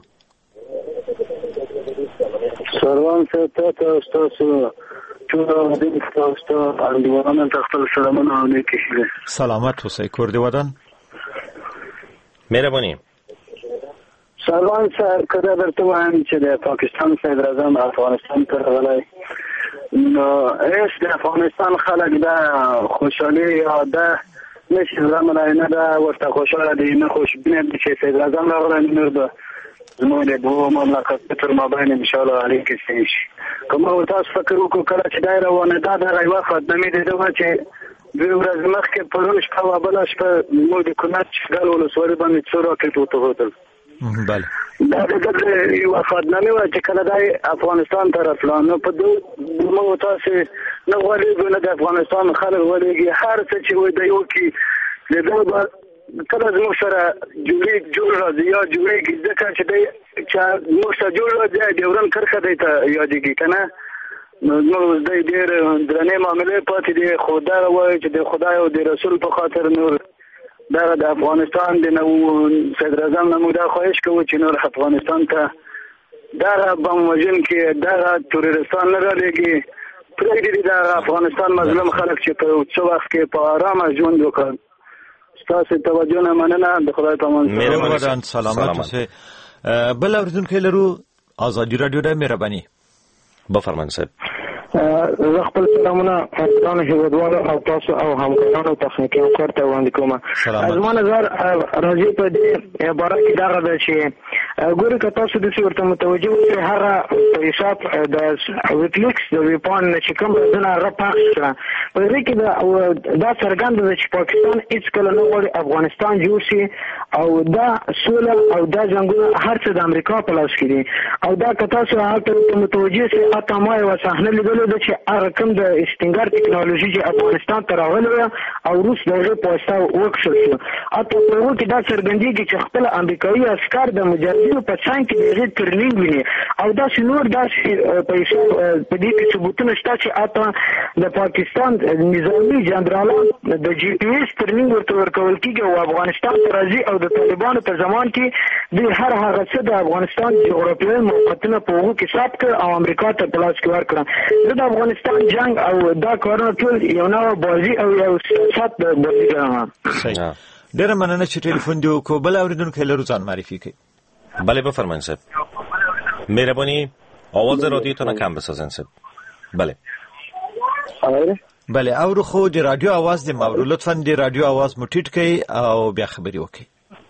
سروان صاحب ته تاسو ټول د تاسو اړیوالانو ته خپل سلامونه او نیکی شه.
سلامت اوسئ. کور دی ودان.
مهربانی.
سروان صاحب کله درته وایم چې د پاکستان صدر اعظم افغانستان ته راغلی نو هیڅ د افغانستان خلک دا خوشحالي یا دا نشي زمانه نه دا ورته خوشاله دي نه خوشبینه دي چې صدر اعظم راغلی نور به زموږ د دوه مملکت تر مابین ان شاء الله اړیکې شي. کومه تاسو فکر وکړو کله چې دا روانه ده دا یو وخت د مې دغه چې دوی ورځ مخکې پرون شپه او بله شپه موږ د کونړ چغال ولسوالۍ باندې څو راکټ وتوغېدل.
بله
دا د یو وفادنامې وه چې کله دا افغانستان ته راتله نو په موږ تاسې نه غولېږو نه د افغانستان خلک غولېږي. هر څه چې وایي دی وکړي د ده به کله زموږ سره جوړې جوړ راځي یا جوړېږي ځکه چې دی چې موږ سره جوړ راځي ډیورن کرښه دی ته یادېږي که نه نو زموږ دی ډېر درنې معاملې پاتې دي. خو دغه وایي چې د خدای او د رسول په خاطر نور دغه د افغانستان د نو صدر اعظم نه موږ دا خواهش کوو چې نور افغانستان ته دغه بم وژونکي دغه تروریستان نه رالېږي. پرېږدي دغه افغانستان مظلوم خلک چې په څه وخت کې په ارامه ژوند وکړي. ستاسو توجه نه مننه. د خدای په امان.
مهربان. سلامت اوسئ. بل اوریدونکو لرو آزادی رادیو د مهرباني
بفرمایئ صاحب.
زه خپل سلامونه افغان هیوادوالو او تاسو او همکارانو تخنیکي همکار ته وړاندې کوم. زما نظر راځي په دې عبارت کې دغه ده چې ګوري که تاسو داسې ورته متوجه اوسئ هغه په حساب د ویکلیکس د ویبپاڼې نه چې کوم رازونه هغه پاک کړه په هغې کې دا څرګنده ده چې پاکستان هېڅکله نه غواړي افغانستان جوړ شي او دا سوله او دا جنګونه هر څه د امریکا په لاس کې دي او دا که تاسو هلته ورته متوجه سئ حتی ما یوه صحنه لیدلې ده چې هغه کوم د استنګار ټکنالوژي چې افغانستان ته راغلې وه او روس د هغې په واسطه وکښل شو حتی په هغو کې دا څرګندېږي چې خپل امریکایي عسکر د مجاهدینو په څنګ کې د هغې ټرینینګ ویني او داسې نور داسې په حساب په دې کې ثبوتونه شته چې حتی د پاکستان نظامي جنرالان د جی پی ایس ټرینینګ ورته ورکول کېږي او افغانستان ته راځي او د طالبانو په زمان کې دوی هر هغه څه د افغانستان جغرافیایي موقعیتونه په هغو کې ثبت کړ او امریکا ته په لاس کې ورکړه. زه د افغانستان جنګ او دا کارونه ټول یو نوع بازي او یو سیاست د بازي ګڼم.
ډېره مننه چې ټلیفون دې وکړو. بل اورېدونکی لرو ځان معرفي کړئ.
بله بفرمایید صاحب. مهربانی آواز رادیوتون کم بسازین صاحب. بله
بله اورو خو د رادیو आवाज د مورو لطفا د رادیو आवाज مو ټیټ کړئ او بیا خبري وکړئ.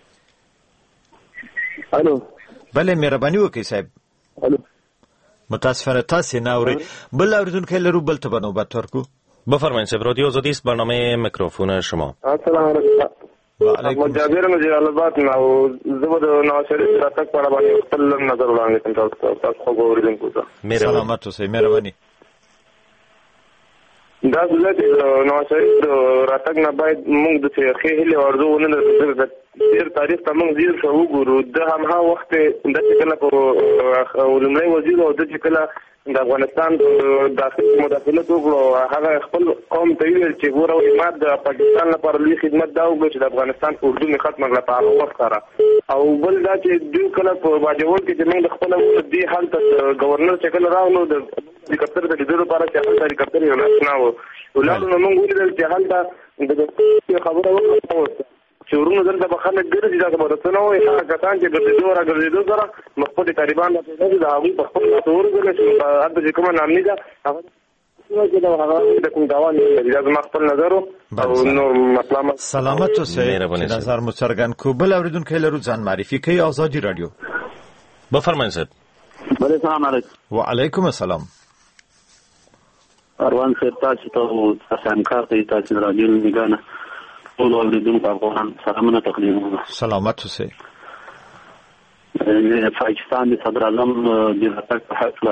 الو
بله مهرباني وکړئ صاحب.
الو
متاسفانه تاسو نه اورئ. بل اوریدونکو لرو بل ته بنوبت ورکو.
بفرمایید صاحب. رادیو آزادی است، برنامه میکروفون شما.
السلام علیکم.
وعلیکم
جابر مجید البات نو زبر نوشری راتک پر باندې خپل نظر وړاندې کوم تاسو خو اوریدونکو ته.
سلامت اوسئ. مهرباني.
دا زلت نوشری راتک نه باید موږ د ښه هلي ورزو ونه د ډیر تاریخ ته موږ زیر شو وګورو. د همها وخت د کله په ولومړی وزیر او د کله د افغانستان داخلي مداخلت وکړو هغه خپل قوم ته ویل چې ګوره ما د پاکستان لپاره لوی خدمت دا وکړو چې د افغانستان په اردو مې ختمه کړه په هغه وخت سره او بل دا چې دوی کله په باجوړ کې چې موږ د خپل دې حالت گورنر چې کله راغلو د هلیکاپټر د لیدلو لپاره چې هلته هلیکاپټر یو ناشنا و ولاړو نو موږ ولیدل چې هلته د خبره وکړه چې ورونو دلته به خلک ګرځي دا به رسنه وایي هغه کسان چې ګرځېدو را ګرځېدو سره مخکې طالبان د هغوی په خپل لاس ورغلل چې هلته چې کومه نامني ده هغه د کوم داوا نه لري. دا زما خپل نظر او نور مطلب.
سلامت اوسئ. نظر مو څرګند کو. بل اوریدونکو لرو ځان معرفي کوي. آزادی رادیو.
بفرمایئ صاحب.
بله سلام علیکم.
وعلیکم السلام.
اروان صاحب تاسو ته همکار ته تاسو رادیو نگانه ټول اوریدونکو افغان سلامونه تقدیم.
سلامت اوسئ.
پاکستان د صدر اعظم د راتګ په حق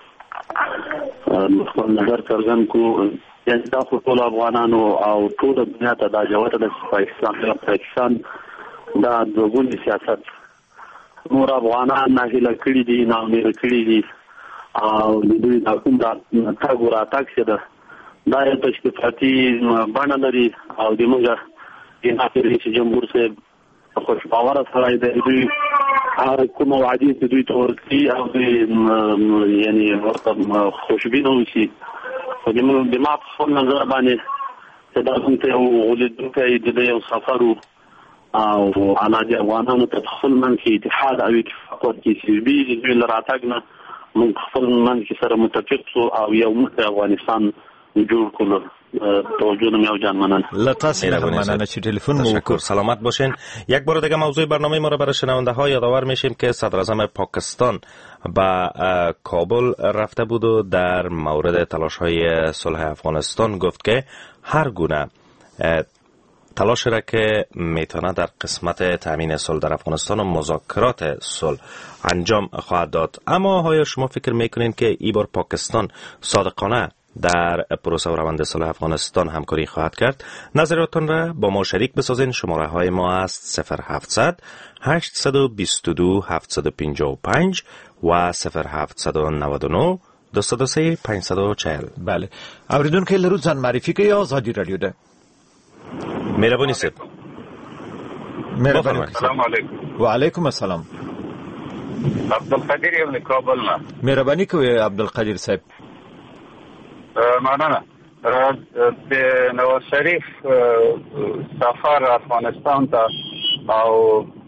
خپل نظر څرګند کو. یعنې دا خو ټول افغانانو او ټول دنیا ته دا جوته ده چې پاکستان پاکستان دا دوګونی سیاست نور افغانان ناهیله کړي دي ناامیده کړي دي او د دوی دا کوم دا تګ وراتګ چې ده دا یو تشریفاتي بڼه لري او د موږ د رئیس جمهور صاحب خوشباوره سړی دی. دوی هر کومه وعدې چې دوی ته ورکړي او دوی یعنې ورته خوشبینه اوسي خو د ما په خپل نظر باندې چې دا دلته یو غولېدونکی د ده یو سفر و او الله دې افغانانو ته خپل منځ کې اتحاد او اتفاق ورکړي چې دوی د دوی له راتګ نه موږ خپل منځ کې سره متفق شو او یو موږ افغانستان جور کلو. توجه نمی‌آورد جان منن.
لطفاً منن چی تلفن موکو.
سلامت باشین. یک بار دیگه موضوع برنامه ما را برای شنونده ها یادآور میشیم که صدر اعظم پاکستان به کابل رفته بود و در مورد تلاش های صلح افغانستان گفت که هر گونه تلاش را که میتونه در قسمت تامین صلح در افغانستان و مذاکرات صلح انجام خواهد داد. اما آیا شما فکر میکنین که این بار پاکستان صادقانه در پروسه و روند صلح افغانستان همکاری خواهد کرد؟ نظراتتان را با ما شریک بسازین. شماره های ما است صفر هفتصد هشتصد و بیست و دو هفتصد و پنجاه و پنج و صفر هفتصد و نود و نه دویست و سه پانصد و چهل.
بله اوریدونکو لرو ځان معرفي کوي. آزادی رادیو ده.
مهرباني صاحب.
مهرباني.
السلام علیکم.
وعلیکم السلام.
عبدالقدیر ابن کابل نه.
مهرباني کوي عبدالقدیر صاحب.
مننه. د نواز شریف سفر افغانستان ته او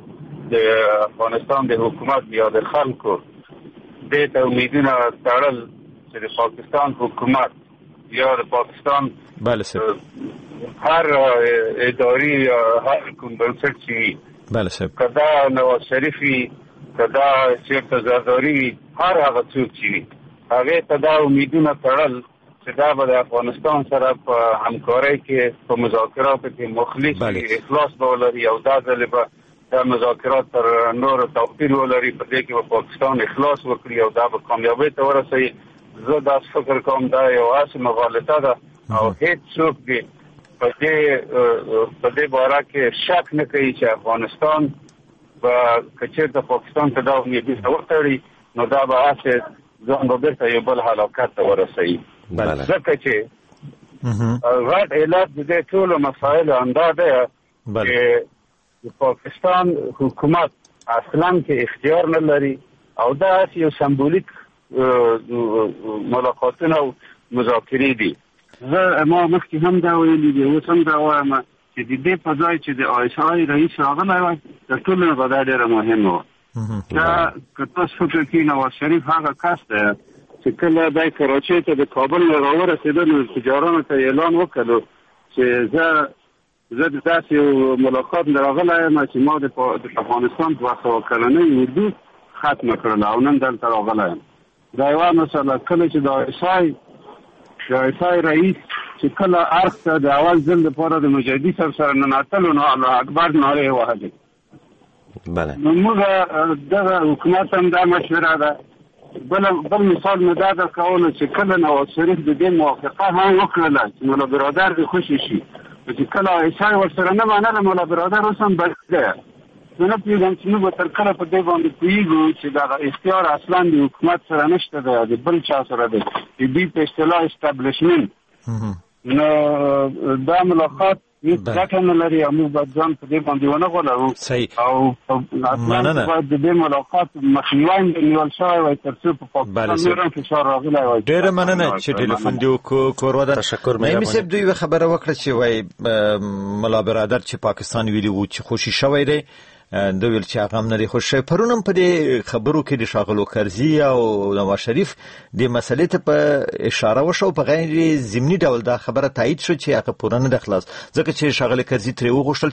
د افغانستان د حکومت یا د خلکو د امیدونه تړل چې د پاکستان حکومت یا د پاکستان
بله صاحب
هر اداري هر کوم بنسټ چې
بله صاحب
کدا نواز شریفي کدا چیرته زرداری هر هغه څوک چې هغه تدا امیدونه تړل چې دا به د افغانستان سره په همکارۍ کې په مذاکراتو کې مخلص اخلاص به ولري او دا ځل به دا مذاکرات تر نور توفیر ولري په دې کې به پاکستان اخلاص وکړي او دا به کامیابی ته ورسوي. زه دا فکر کوم دا یو اساسي مغالطه ده او هیڅ څوک دې په دې په دې باره کې شک نه کوي چې افغانستان به کچیر د پاکستان ته دا امیدونه ورتړي نو دا به اساس ځان به بیرته یو بل هلاکت ته ورسوي. ځکه چې غټ علت د دې ټولو مسایلو همدا ده چې د پاکستان حکومت اصلا کې اختیار نه لري او دا یو سمبولیک ملاقاتونه او مذاکرې دي. زه ما مخکې هم دا ویلي دي اوس هم دا وایم چې د دې په ځای چې د آی اس آی رئیس راغلی وای د ټولو نه به دا ډېره مهمه وه. دا که تاسو فکر کوئ نواز شریف هغه کس دی چې کله دی کراچۍ ته د کابل نه راورسېده نو تجارانو ته اعلان وکړو چې زه زه د داسې یو ملاقات نه راغلی یم چې ما د افغانستان دوه سوه کلنۍ اردو ختمه کړله او نن دلته راغلی یم. دا یوه مسله کله چې د آی اس آی د آی اس آی رئیس چې کله ارګ ته د اول ځل لپاره د مجاهدي صاحب سره ننوتلو نو الله اکبر نارې یې وهلې. نو موږ دغه حکومت هم دا مشوره ده. بل بل مثال مې دا درکولو چې کله نواز شریف د دې موافقه هم وکړله چې مولا برادر دې خوشي شي چې کله آی اس آی ورسره نه منله مولا برادر اوس هم بد دی. زه نه پوهېږم چې موږ به تر کله په دې باندې پوهېږو چې دغه اختیار اصلا د حکومت سره نشته دی د بل چا سره دی د دوی په اصطلاح اسټابلیشمنت. نو دا ملاقات هیڅ ګټه نه لري او موږ باید ځان په دې باندې ونه غولوو او اصلا باید د دې ملاقات مخنیوی نیول شوی وای تر څو په پاکستان نور هم فشار راغلی وای.
ډېره مننه چې ټلیفون دې وکړو کوروا ده.
تشکر.
مې صاحب دوی خبره وکړه چې وای ملا برادر چې پاکستان ویلي وو چې خوشي شوی دی د ویل چې هغه هم نه دی خوشی. پرونم په دې خبرو کې د ښاغلو کرزي او نواز شریف د مسلې ته په اشاره وشو په غیر ضمني ډول دا خبره تایید شو چې هغه پوره نه د خلاص ځکه چې ښاغلی کرزي ترې وغوښتل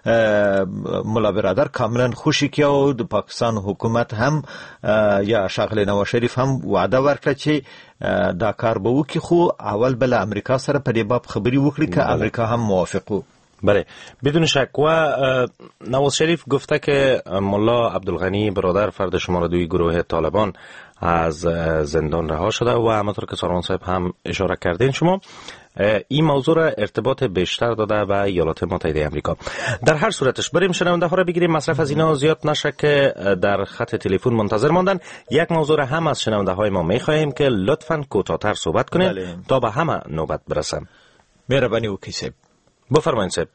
چې ملا برادر کاملا خوشي کړي او د پاکستان حکومت هم یا ښاغلی نواز شریف هم وعده ورکړه چې دا کار به وکړي خو اول به له امریکا سره په دې باب خبرې وکړي که امریکا هم موافق و.
بله بدون شک. و نواز شریف گفته که ملا عبدالغنی برادر فرد شماره دوی گروه طالبان از زندان رها شده و همانطور که سارمان صاحب هم اشاره کردین شما این موضوع را ارتباط بیشتر داده به ایالات متحده آمریکا. در هر صورتش بریم شنونده ها را بگیریم مصرف از اینا زیاد نشه که در خط تلفن منتظر ماندن. یک موضوع را هم از شنونده های ما میخواهیم که لطفاً کوتاه‌تر صحبت کنید بله. تا به همه نوبت برسم.
مهربانی وکړئ صاحب.
بفرمایید صاحب.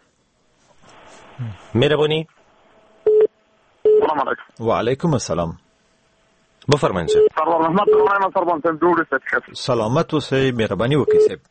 مهربانی.
سلام علیکم.
و علیکم السلام.
بفرمایید صاحب.
سرور رحمت الله سربان صاحب جوړ شه.
سلامت اوسئ. مهرباني وکړئ صاحب.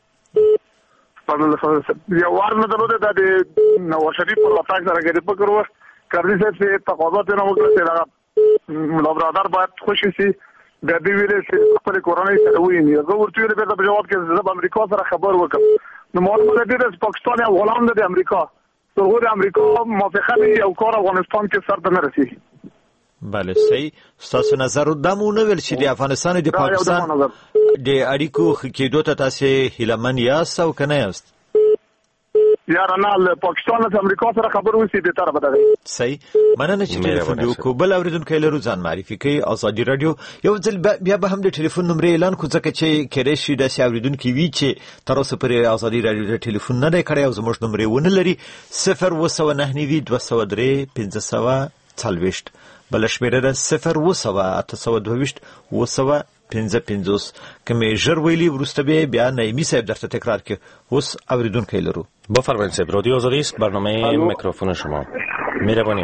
یو وار نه درلوده د نواز شریف په لټاک سره کې په کړو کړی چې تقاضا نه وکړي چې مولا برادر باید خوشي شي د دې ویلې چې خپل کورنۍ سره ویني. زه ورته ویل په جواب کې زه د امریکا سره خبر وکم نو مورمه دې د پاکستان او غلام د امریکا څنګه د امریکا موافقه نه او کار افغانستان کې سر ته نه رسي.
بله صحیح. ستاسو نظر دمونه ویل چې د افغانستان او د پاکستان د اړیکو کېدو ته تاسو هیلمن یاست او کنه یاست؟
یاره نه پاکستان او امریکا سره خبر وسی به تر بدغی.
صحیح. مننه چې ټلیفون یو کو بل اوریدونکو لرو ځان معرفي کوي. ازادي رادیو یو ځل بیا به هم د ټلیفون نمبر اعلان کو ځکه چې کړي شي د اوریدونکو وی چې تر اوسه پر ازادي رادیو د ټلیفون نه دی کړی او زموږ نمبر ونه لري صفر و سو نه نوي دوه سو درې پنځه سو څلوېښت بل شمیره ده صفر و سو اته سو دوهویشت و سو پنځه پنځوس. کمې ژر ویلي وروسته به بیا نایمی صاحب درته تکرار کې اوس اوریدونکو لرو.
بفرمایید صاحب. رادیو آزادی است. برنامه میکروفون شما. مهربانی.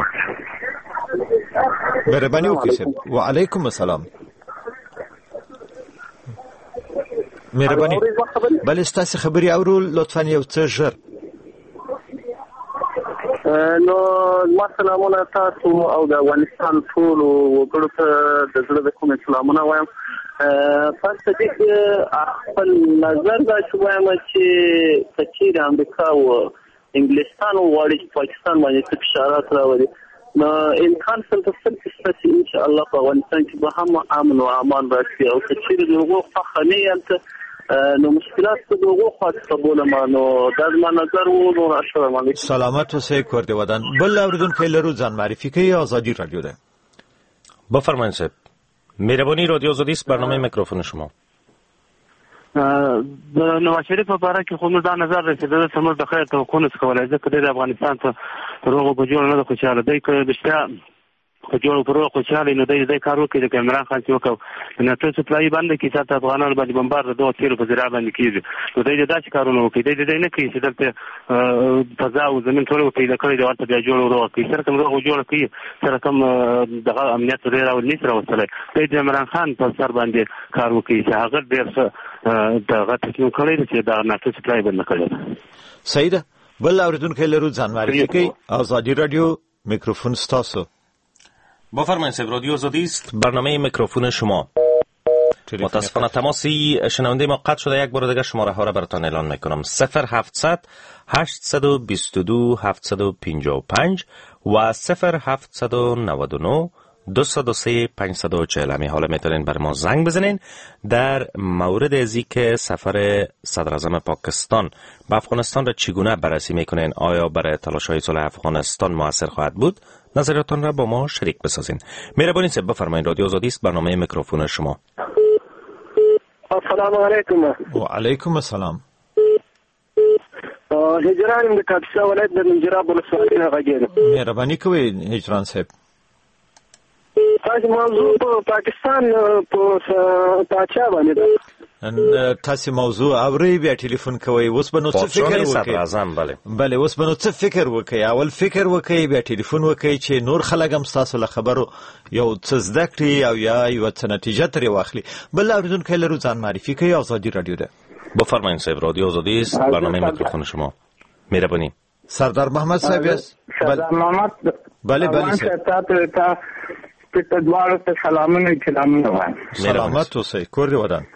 مهربانی وکړئ صاحب. و علیکم السلام. مهربانی. بل ستاسو خبري اورو لطفا یو څه ژر.
نو ما سلامونه تاسو او د افغانستان ټول وګړو ته د زړه د کوم سلامونه وایم. پس دې خپل نظر دا چې وایم چې کچیر امریکا او انګلستان غواړي چې پاکستان باندې فشارات راوړي، نو امکان څنګه څنګه چې ان شاء الله په افغانستان کې به هم امن او امان راشي او کچیر دغه فخنه یانته نو مشکلات په دغه خاطر قبول ما نو د ما نظر وو نو السلام علیکم.
سلامت اوسئ کورد ودان. بل اوریدونکو لرو ځان معرفی کوي. آزادی رادیو ده.
بفرمایید صاحب. مهربانی رادیو آزادی است، برنامه میکروفون شما.
د نواز شریف په اړه کې خو نو دا نظر رسیدل چې موږ د خیر توقعونه څخه ځکه د افغانستان ته روغ په جوړ نه د خوشاله دی که بشتا په جوړ پر روغ خوشاله نه دی د کار وکړي د عمران خان چې وکاو نه ته سپلای باندې کې چې افغانانو باندې بمبار د دوه تیر په ذریعہ باندې کیږي نو د دې داسې کارونه وکړي د دې نه کوي چې دلته فضا او زمين ټول وکړي د کړي د ورته بیا جوړ روغ کوي سره کوم روغ جوړ کوي سره کوم د امنیت لري او نشره وصله د عمران خان په سر باندې کار وکړي چې هغه ډیر څه د غټو کړي چې دا نه څه سپلای باندې کړي.
سیده بل اوریدونکو لرو ځان معرفی کوي. آزادی رادیو میکروفون ستاسو.
بفرمایید صاحب. رادیو آزادی است، برنامه میکروفون شما. متاسفانه تماسی شنونده ما قطع شده. یک بار دیگه شماره ها را براتون اعلان میکنم: صفر هفتصد هشتصد و بیست و دو هفتصد و پنجاه و پنج و صفر هفتصد و نود و نه دویست و سه پانصد و چهل. همین حالا میتونین بر ما زنگ بزنین در مورد ازی که سفر صدر اعظم پاکستان به افغانستان را چگونه بررسی میکنین. آیا برای تلاش‌های صلح افغانستان موثر خواهد بود؟ نظریاتتان را با ما شریک بسازین. مهربانی صاحب بفرمایید. رادیو آزادی است، برنامه میکروفون شما.
السلام علیکم.
و علیکم السلام.
هجران د کاپیسا ولایت د منجراب ولسوالۍ نه غږیږم.
مهرباني کوئ هجران صاحب.
تاسو موضوع په پاکستان په پاچا باندې ده.
تاسو موضوع اوري بیا ټلیفون کوي. اوس به نو څه فکر وکړئ؟
بله
بله اوس به نو څه فکر وکړئ؟ اول فکر وکړئ بیا ټلیفون وکړئ چې نور خلک هم تاسو له خبرو یو څه زده کړي او یا یو څه نتیجه ترې واخلي. بل اوریدونکو لرو ځان معرفی کوي. آزادی رادیو ده.
بفرمایید صاحب. رادیو آزادی است، برنامه میکروفون شما. مهربانی.
سردار محمد صاحب است.
سردار محمد.
بله بله
صاحب. په دوارو ته سلامونه کلامونه وایم.
سلامت اوسئ کور دې ودان.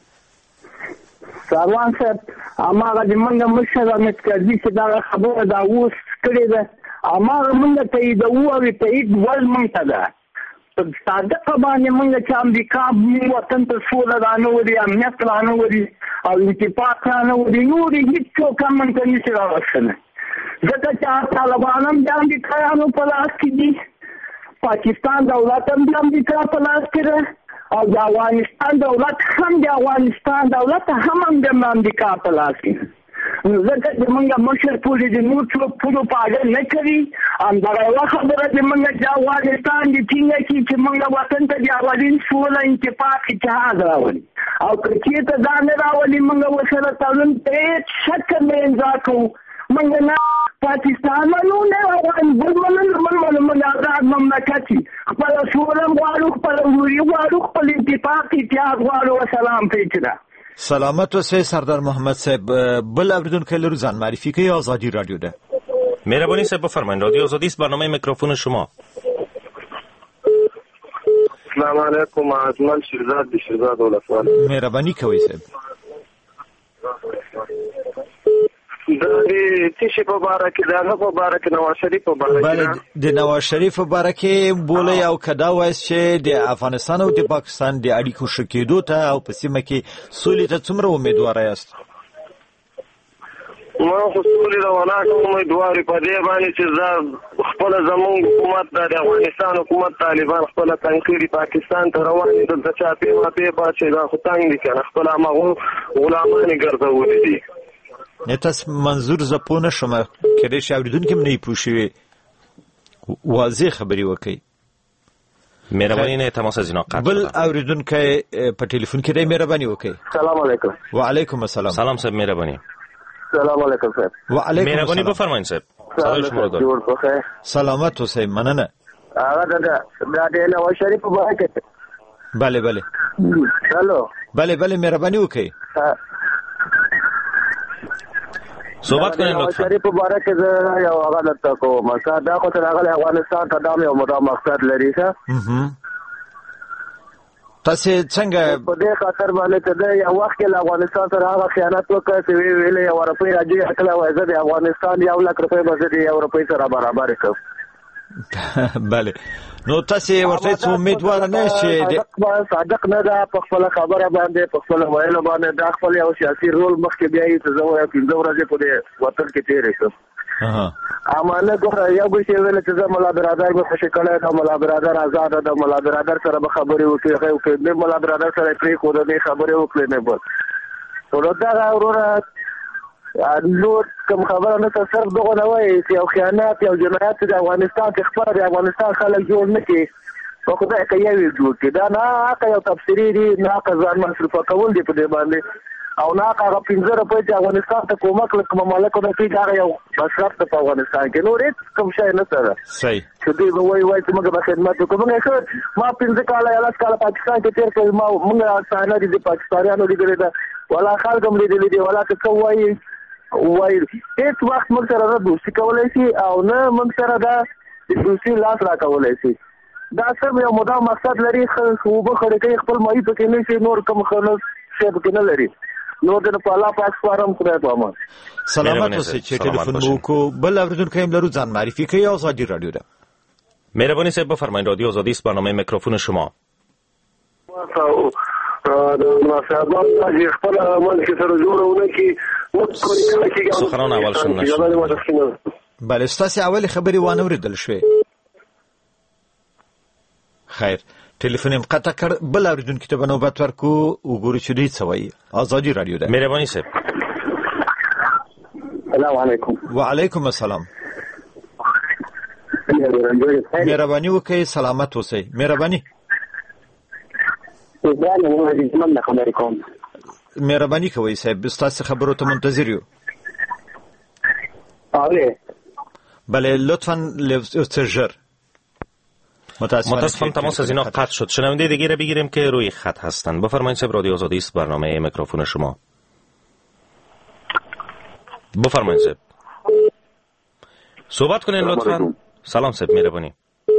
سلام صاحب. اماغه د منګه مشر امت کړي چې دا خبره دا اوس کړی ده اماغه منګه ته د اوه په اید ول منته ده په صادقه باندې منګه چې امریکا وطن ته سوله رانوړي امنیت رانوړي او اتفاق رانوړي نور هیڅ څوک هم منته نشي راوستلی ځکه چې طالبان هم د امریکایانو په لاس کې دي، پاکستان دولت هم د امریکا په لاس کې ده او د افغانستان دولت هم د افغانستان دولت هم هم د امریکا په لاس کې. ځکه چې موږ مشر ټول د نور څوک پورو پاګل نه کوي. همدغه یوه خبره چې موږ د افغانستان د ټینګه کې چې موږ وطن ته د اولین سوله اتفاق اتحاد راولي او که چېرته دا نه راولي موږ ورسره تړون په هېڅ شکل نه امضا کوو. موږ نه پاکستان منو نه افغان بل منو من منو من آزاد مملکت خپل سوله غواړو خپل وروري غواړو خپل اتفاق اتحاد غواړو. سلام پیچده.
سلامت اوسئ سردار محمد صاحب. بل اوریدونکو لرو ځان معرفی کوي. آزادی رادیو ده.
مهربانی صاحب بفرمایید. رادیو آزادی است، برنامه میکروفون شما.
السلام علیکم. اجمل شیرزاد د شیرزاد ولسوالۍ.
مهرباني کوئ صاحب.
د تیشي په باره کې د هغه په باره کې نواز شریف په باره کې
بله د نواز شریف په باره کې بولی او کدا وایست چې د افغانستان او د پاکستان د اړیکو ښه کېدو ته او په سیمه کې سولې ته څومره امیدواره یاست؟
ما خو سولې ته ولاړ امیدوار په دې باندې چې زه خپله زمونږ حکومت د افغانستان حکومت طالبان خپله تنګ کړي پاکستان ته روان دي دلته چاپې واپې باچې دا خو تنګ دي که نه خپله هماغو غلامانې ګرځولي دي.
نه تاسو منظور زه پوه نه شوم کېدای شي اورېدونکي هم نه وي پوه شوي واضح خبرې وکړئ.
مهرباني نه تماس از اینا قطع
بل اوریدونکی په ټلیفون کې دی. مهرباني وکړئ.
سلام علیکم.
وعلیکم السلام.
سلام صاحب. مهرباني.
سلام علیکم صاحب.
وعلیکم السلام.
مهرباني بفرمایید صاحب. صدای شما رو دارم.
سلامت اوسئ. مننه.
آقا دادا دا د نواز شریف په باره کې.
بله بله.
هلو.
بله بله مهرباني وکړئ.
صحبت کنین لطفا.
شریف مبارک زه یو هغه درته کوم که دا خو تر هغه افغانستان ته دا یو مدا مقصد لري ښه
تاسو څنګه
په دې خاطر باندې چې د یو وخت کې افغانستان سره هغه خیانت وکړ چې وی ویلې یو روپۍ راځي کله وای زه د افغانستان یو لک روپۍ به د یو روپۍ سره برابر کړم.
بله نو تاسو ورته څه امیدوار نه شئ
صادق نه ده په خپل خبره باندې په خپل ویلو باندې دا خپل یو سیاسي رول مخکې بیا یې زه وایم پنځه ورځې په دې وطن کې تیرې کړم. امانه ګوره یو به شی ویل چې زه ملا برادر به خوشي کړی دا ملا برادر آزاد ده ملا برادر سره به خبرې وکړي خو کې ملا برادر سره پرې خو د خبرې وکړي نه بل نو دا وروره نور کوم خبره نه ته صرف دغه نه وایي چې یو خیانت یو جنایت د افغانستان کې خبره د افغانستان خلک جوړ نه کړي په خدای کې یو جوړ کړي دا نه هغه یو تفسیری دی نه هغه ځان مصرف کول دی په دې باندې او نه هغه پنځه روپۍ چې افغانستان ته کومک لکه مملکت نه کوي دا یو مصرف په افغانستان کې نور هیڅ کوم شی نه سره
صحیح
چې دوی وایي وایي چې موږ به خدمت وکړو موږ ما پنځه کاله یا لس کاله پاکستان کې تیر کړی ما موږ افغانانو دي پاکستانیانو لیدلې ده ولا خلک هم لیدلې دي ولا څه وایي وای هیڅ وخت موږ سره د دوستي کولای شي او نه موږ سره د دوستي لاس را کولای شي دا سم یو مدام مقصد لري خو به خړې کوي خپل مایي پکې نه شي نور کوم خلک څه پکې نه لري نو د په الله پاک فارم خدای په امان.
سلامات اوسئ چې ټلیفون مو کو بل اوریدونکو هم لرو ځان معرفي کوي آزادی رادیو ده.
مهربانی صاحب بفرمایید رادیو آزادی است برنامه میکروفون شما.
خپل عمل کې سره جوړونه کې
سخنان اول شون نشد.
بله ستاسو اولی خبری وانه اوریدل شوې. خیر ټلیفون هم قطع کړ بل اوریدونکو ته نوبت ورکو وګورو چې دوی څه وایي. آزادی رادیو ده.
مهرباني صاحب.
السلام علیکم.
وعلیکم السلام. مهرباني وکړئ سلامت اوسئ. مهرباني مهرباني کوئ صاحب ستاسو خبرو ته منتظر یو.
آره
بله لطفاً لفظر
متاسفم تماس از اینا قطع شد. شنونده دیگه را بگیریم که روی خط هستن. بفرمایید صاحب رادیو آزادی است برنامه میکروفون شما. بفرمایید صاحب صحبت کنین لطفاً. سلام صاحب مهرباني.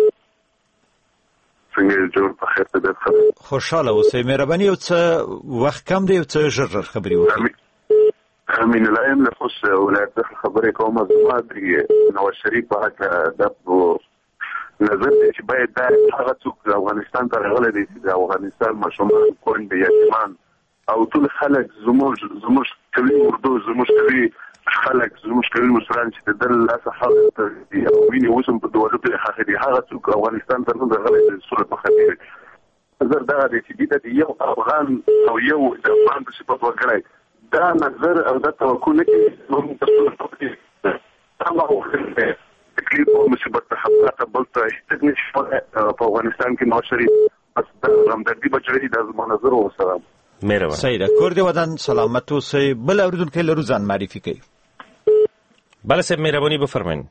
څنګه جوړ په خیر ته درته
خوشاله اوسئ. مهرباني یو څه وخت کم دی یو څه ژر خبرې وکړئ.
امین الله یم له خوش ولایت څخه خبرې کوم زما د نواز شریف په حق د نظر دی چې باید دا هغه څوک د افغانستان ته راغلی دی چې د افغانستان ماشومان کونډې یتیمان او ټول خلک زموږ زموږ کلي اردو زموږ کلي خلک زموږ کلي مشران چې د دل لاسه حق ته او ویني اوس هم په دولت کې حق دی هغه څوک افغانستان ته نه راغلی دی صورت مخاطر نظر دا دی چې د یو افغان او یو د افغان په صفت وکړي دا نظر او دا توقع نه کوي موږ تاسو ته تمام وخت تکلیف او مصیبت ته حق بلته هیڅ نشي په افغانستان کې نواز شریف بس د همدردي بچی د منظر او سلام
مهربان.
سیده کور دی ودان سلامت اوسئ. بل اوریدونکو له روزان معرفي کوي.
بله صاحب مهرباني بفرمایئ.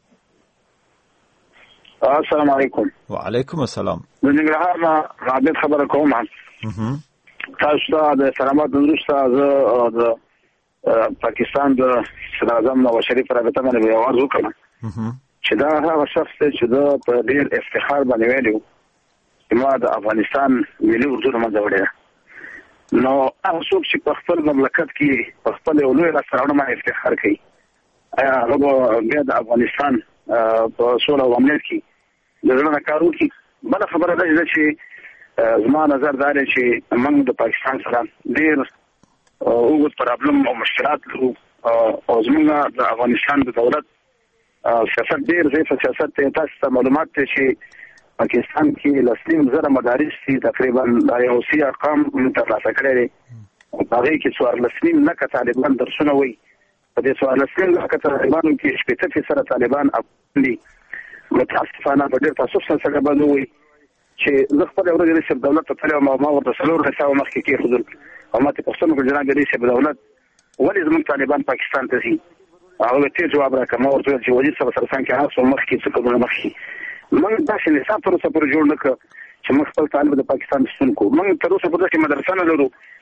السلام علیکم.
وعلیکم السلام.
د ننګرهار نه عادت خبره کوم. تاسو ته د سلامات وروسته زه د پاکستان د صدر اعظم نواز شریف رابطه باندې یو آواز وکړم چې دا هغه شخص چې د په ډیر افتخار باندې ویلو چې ما د افغانستان ملي اردو نه مځوړې نو هغه څوک چې په خپل مملکت کې په خپل یو لوی رسټورانټ باندې افتخار کوي آیا هغه بیا د افغانستان په سوله او امنیت کې د ځړنه کار وکړي. بل خبره ده چې زما نظر دا دی چې موږ د پاکستان سره ډیر اوږد پرابلم او مشکلات لرو او زموږ د افغانستان د دولت سیاست ډیر ضعیف سیاست ته تاسو ته معلومات ته چې پاکستان کې لسنیم زره مدارس دي تقریبا د یو سی ارقام ترلاسه کړي دي او هغه کې څوار لسنیم نه ک طالبان درسونه وي په دې څوار لسنیم نه ک طالبان کې شپږ فیصد سره طالبان خپلي متاسفانه په ډېر تاسو سره باندې وي چې زه خپل ورته رئیس دولت ته تلم او ما ورته سلور حساب مخکې کې خدل او ماته پښتون کو جناب رئیس دولت ولې زموږ طالبان پاکستان ته ځي هغه ته جواب راکړم او ورته چې وځي سره سره څنګه هغه مخکې څه کوم مخکې موږ داسې نصاب تر اوسه پورې جوړ نه کړ چې موږ خپل طالب د پاکستان ستون کو موږ تر اوسه پورې چې مدرسه نه لرو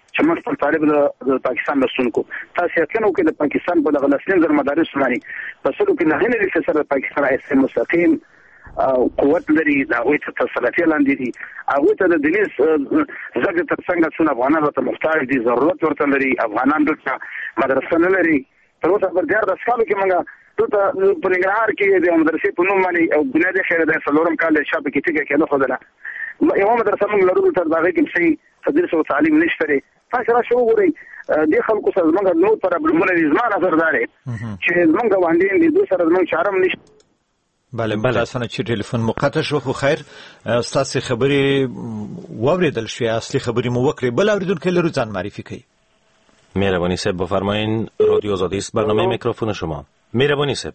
چې موږ په طالب د پاکستان لسونکو تاسو یقینو کې د پاکستان په دغه لسنین زر مدارس باندې په سلو کې نه نه لري سره پاکستان ایس مستقیم او قوت لري دا وایي ته تسلطي لاندې دي هغه ته د دلیس زګ تر څنګه څونه افغانان ته محتاج دي ضرورت ورته لري افغانان دلته مدرسه نه لري تر اوسه پر دیار د سکالو کې موږ ته په نګرهار کې د مدرسې په نوم باندې او بنیادی خیر د سلورم کال شابه کې ټیګه کې نه خدله یو مدرسه موږ لرو تر دغه کې چې تدریس او تعلیم نشته تاسو را شو ګورئ د خلکو سره موږ نو پرابلمونه دي زما نظر داري چې موږ باندې د دوه سره موږ چارم نشته
بله متاسفانه چې ټلیفون مقطع شو خو خیر ستاسو خبرې واوریدل شوې اصلي خبرې مو وکړې بل اوریدونکو لرو ځان معرفي کړئ.
مهربانی صاحب بفرمایین رادیو آزادی است برنامه میکروفون شما. مهربانی صاحب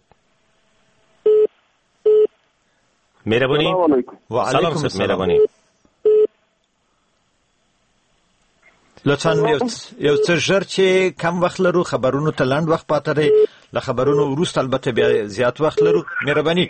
مهربانی و علیکم السلام مهربانی
لطفاً یو څه ژر چې کم وخت لرو خبرونو ته لاند وخت پاتې دی له خبرونو وروسته البته بیا زیات وخت لرو. مهرباني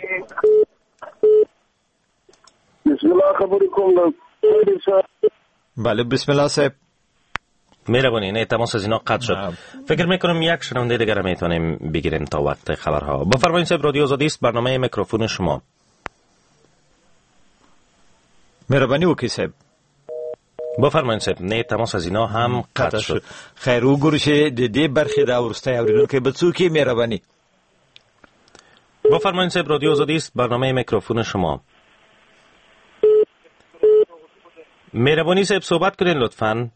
بسم الله خبرې کوم.
بله بسم الله صاحب.
مهربانی نه تماس از اینا قطع شد. فکر میکنم یک شنونده دیگر میتونیم بگیریم تا وقت خبرها. بفرمایید صاحب رادیو آزادی است برنامه میکروفون شما.
مهربانی وکړئ صاحب.
بفرمایید صاحب نه تماس از اینا هم قطع شد.
خیر وګورئ چې د دې برخې د ورسته اوریدونکو به څوک مهرباني.
بفرمایید صاحب رادیو آزادی است برنامه میکروفون شما. مهربانی صاحب صحبت کنین لطفاً.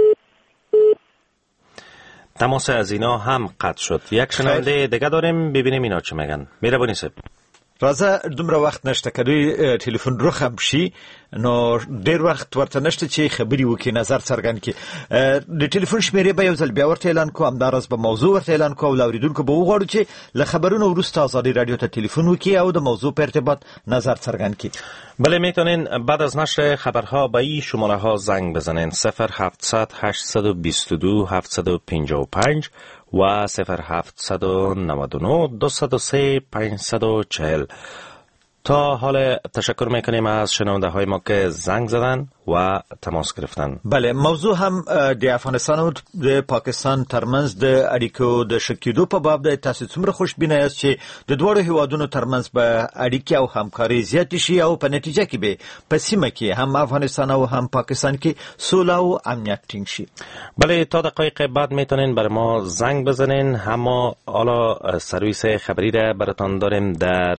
تماس از اینا هم قطع شد. یک شنونده دیگه داریم ببینیم اینا چه میگن. مهربانی صاحب.
راځه دومره وخت نشته کدی ټلیفون روخم شي نو ډیر وخت ورته نشته چې خبري وکي نظر څرګند کی د ټلیفون شمیرې به یو ځل بیا ورته اعلان کوم دراز به موضوع ورته اعلان کوم لاوریدونکو به وغواړو چې له خبرونو وروسته آزادی رادیو ته ټلیفون وکي او د موضوع په ارتباط نظر څرګند کی.
بله میتونین بعد از نشر خبرها به این شماره ها زنگ بزنین صفر هفتصد هشتصد و بیست و دو هفتصد و پنجاه و پنج و صفر هفتصد و نود و نه دویست و سه پانصد و چهل. تا حال تشکر میکنیم از شنونده های ما که زنگ زدن و تماس گرفتن.
بله موضوع هم د افغانستان او د پاکستان ترمنځ د اړیکو د شکیدو په باب د تاسو څومره خوشبینه یاست چې د دوه هیوادونو ترمنځ به اړیکې او همکاري زیات شي او په نتیجه کې به په سیمه کې هم افغانستان او هم پاکستان کې سوله او امنیت ټینګ شي.
بله تا دقایق بعد میتونین بر ما زنگ بزنین. اما حالا سرویس خبری را براتان داریم در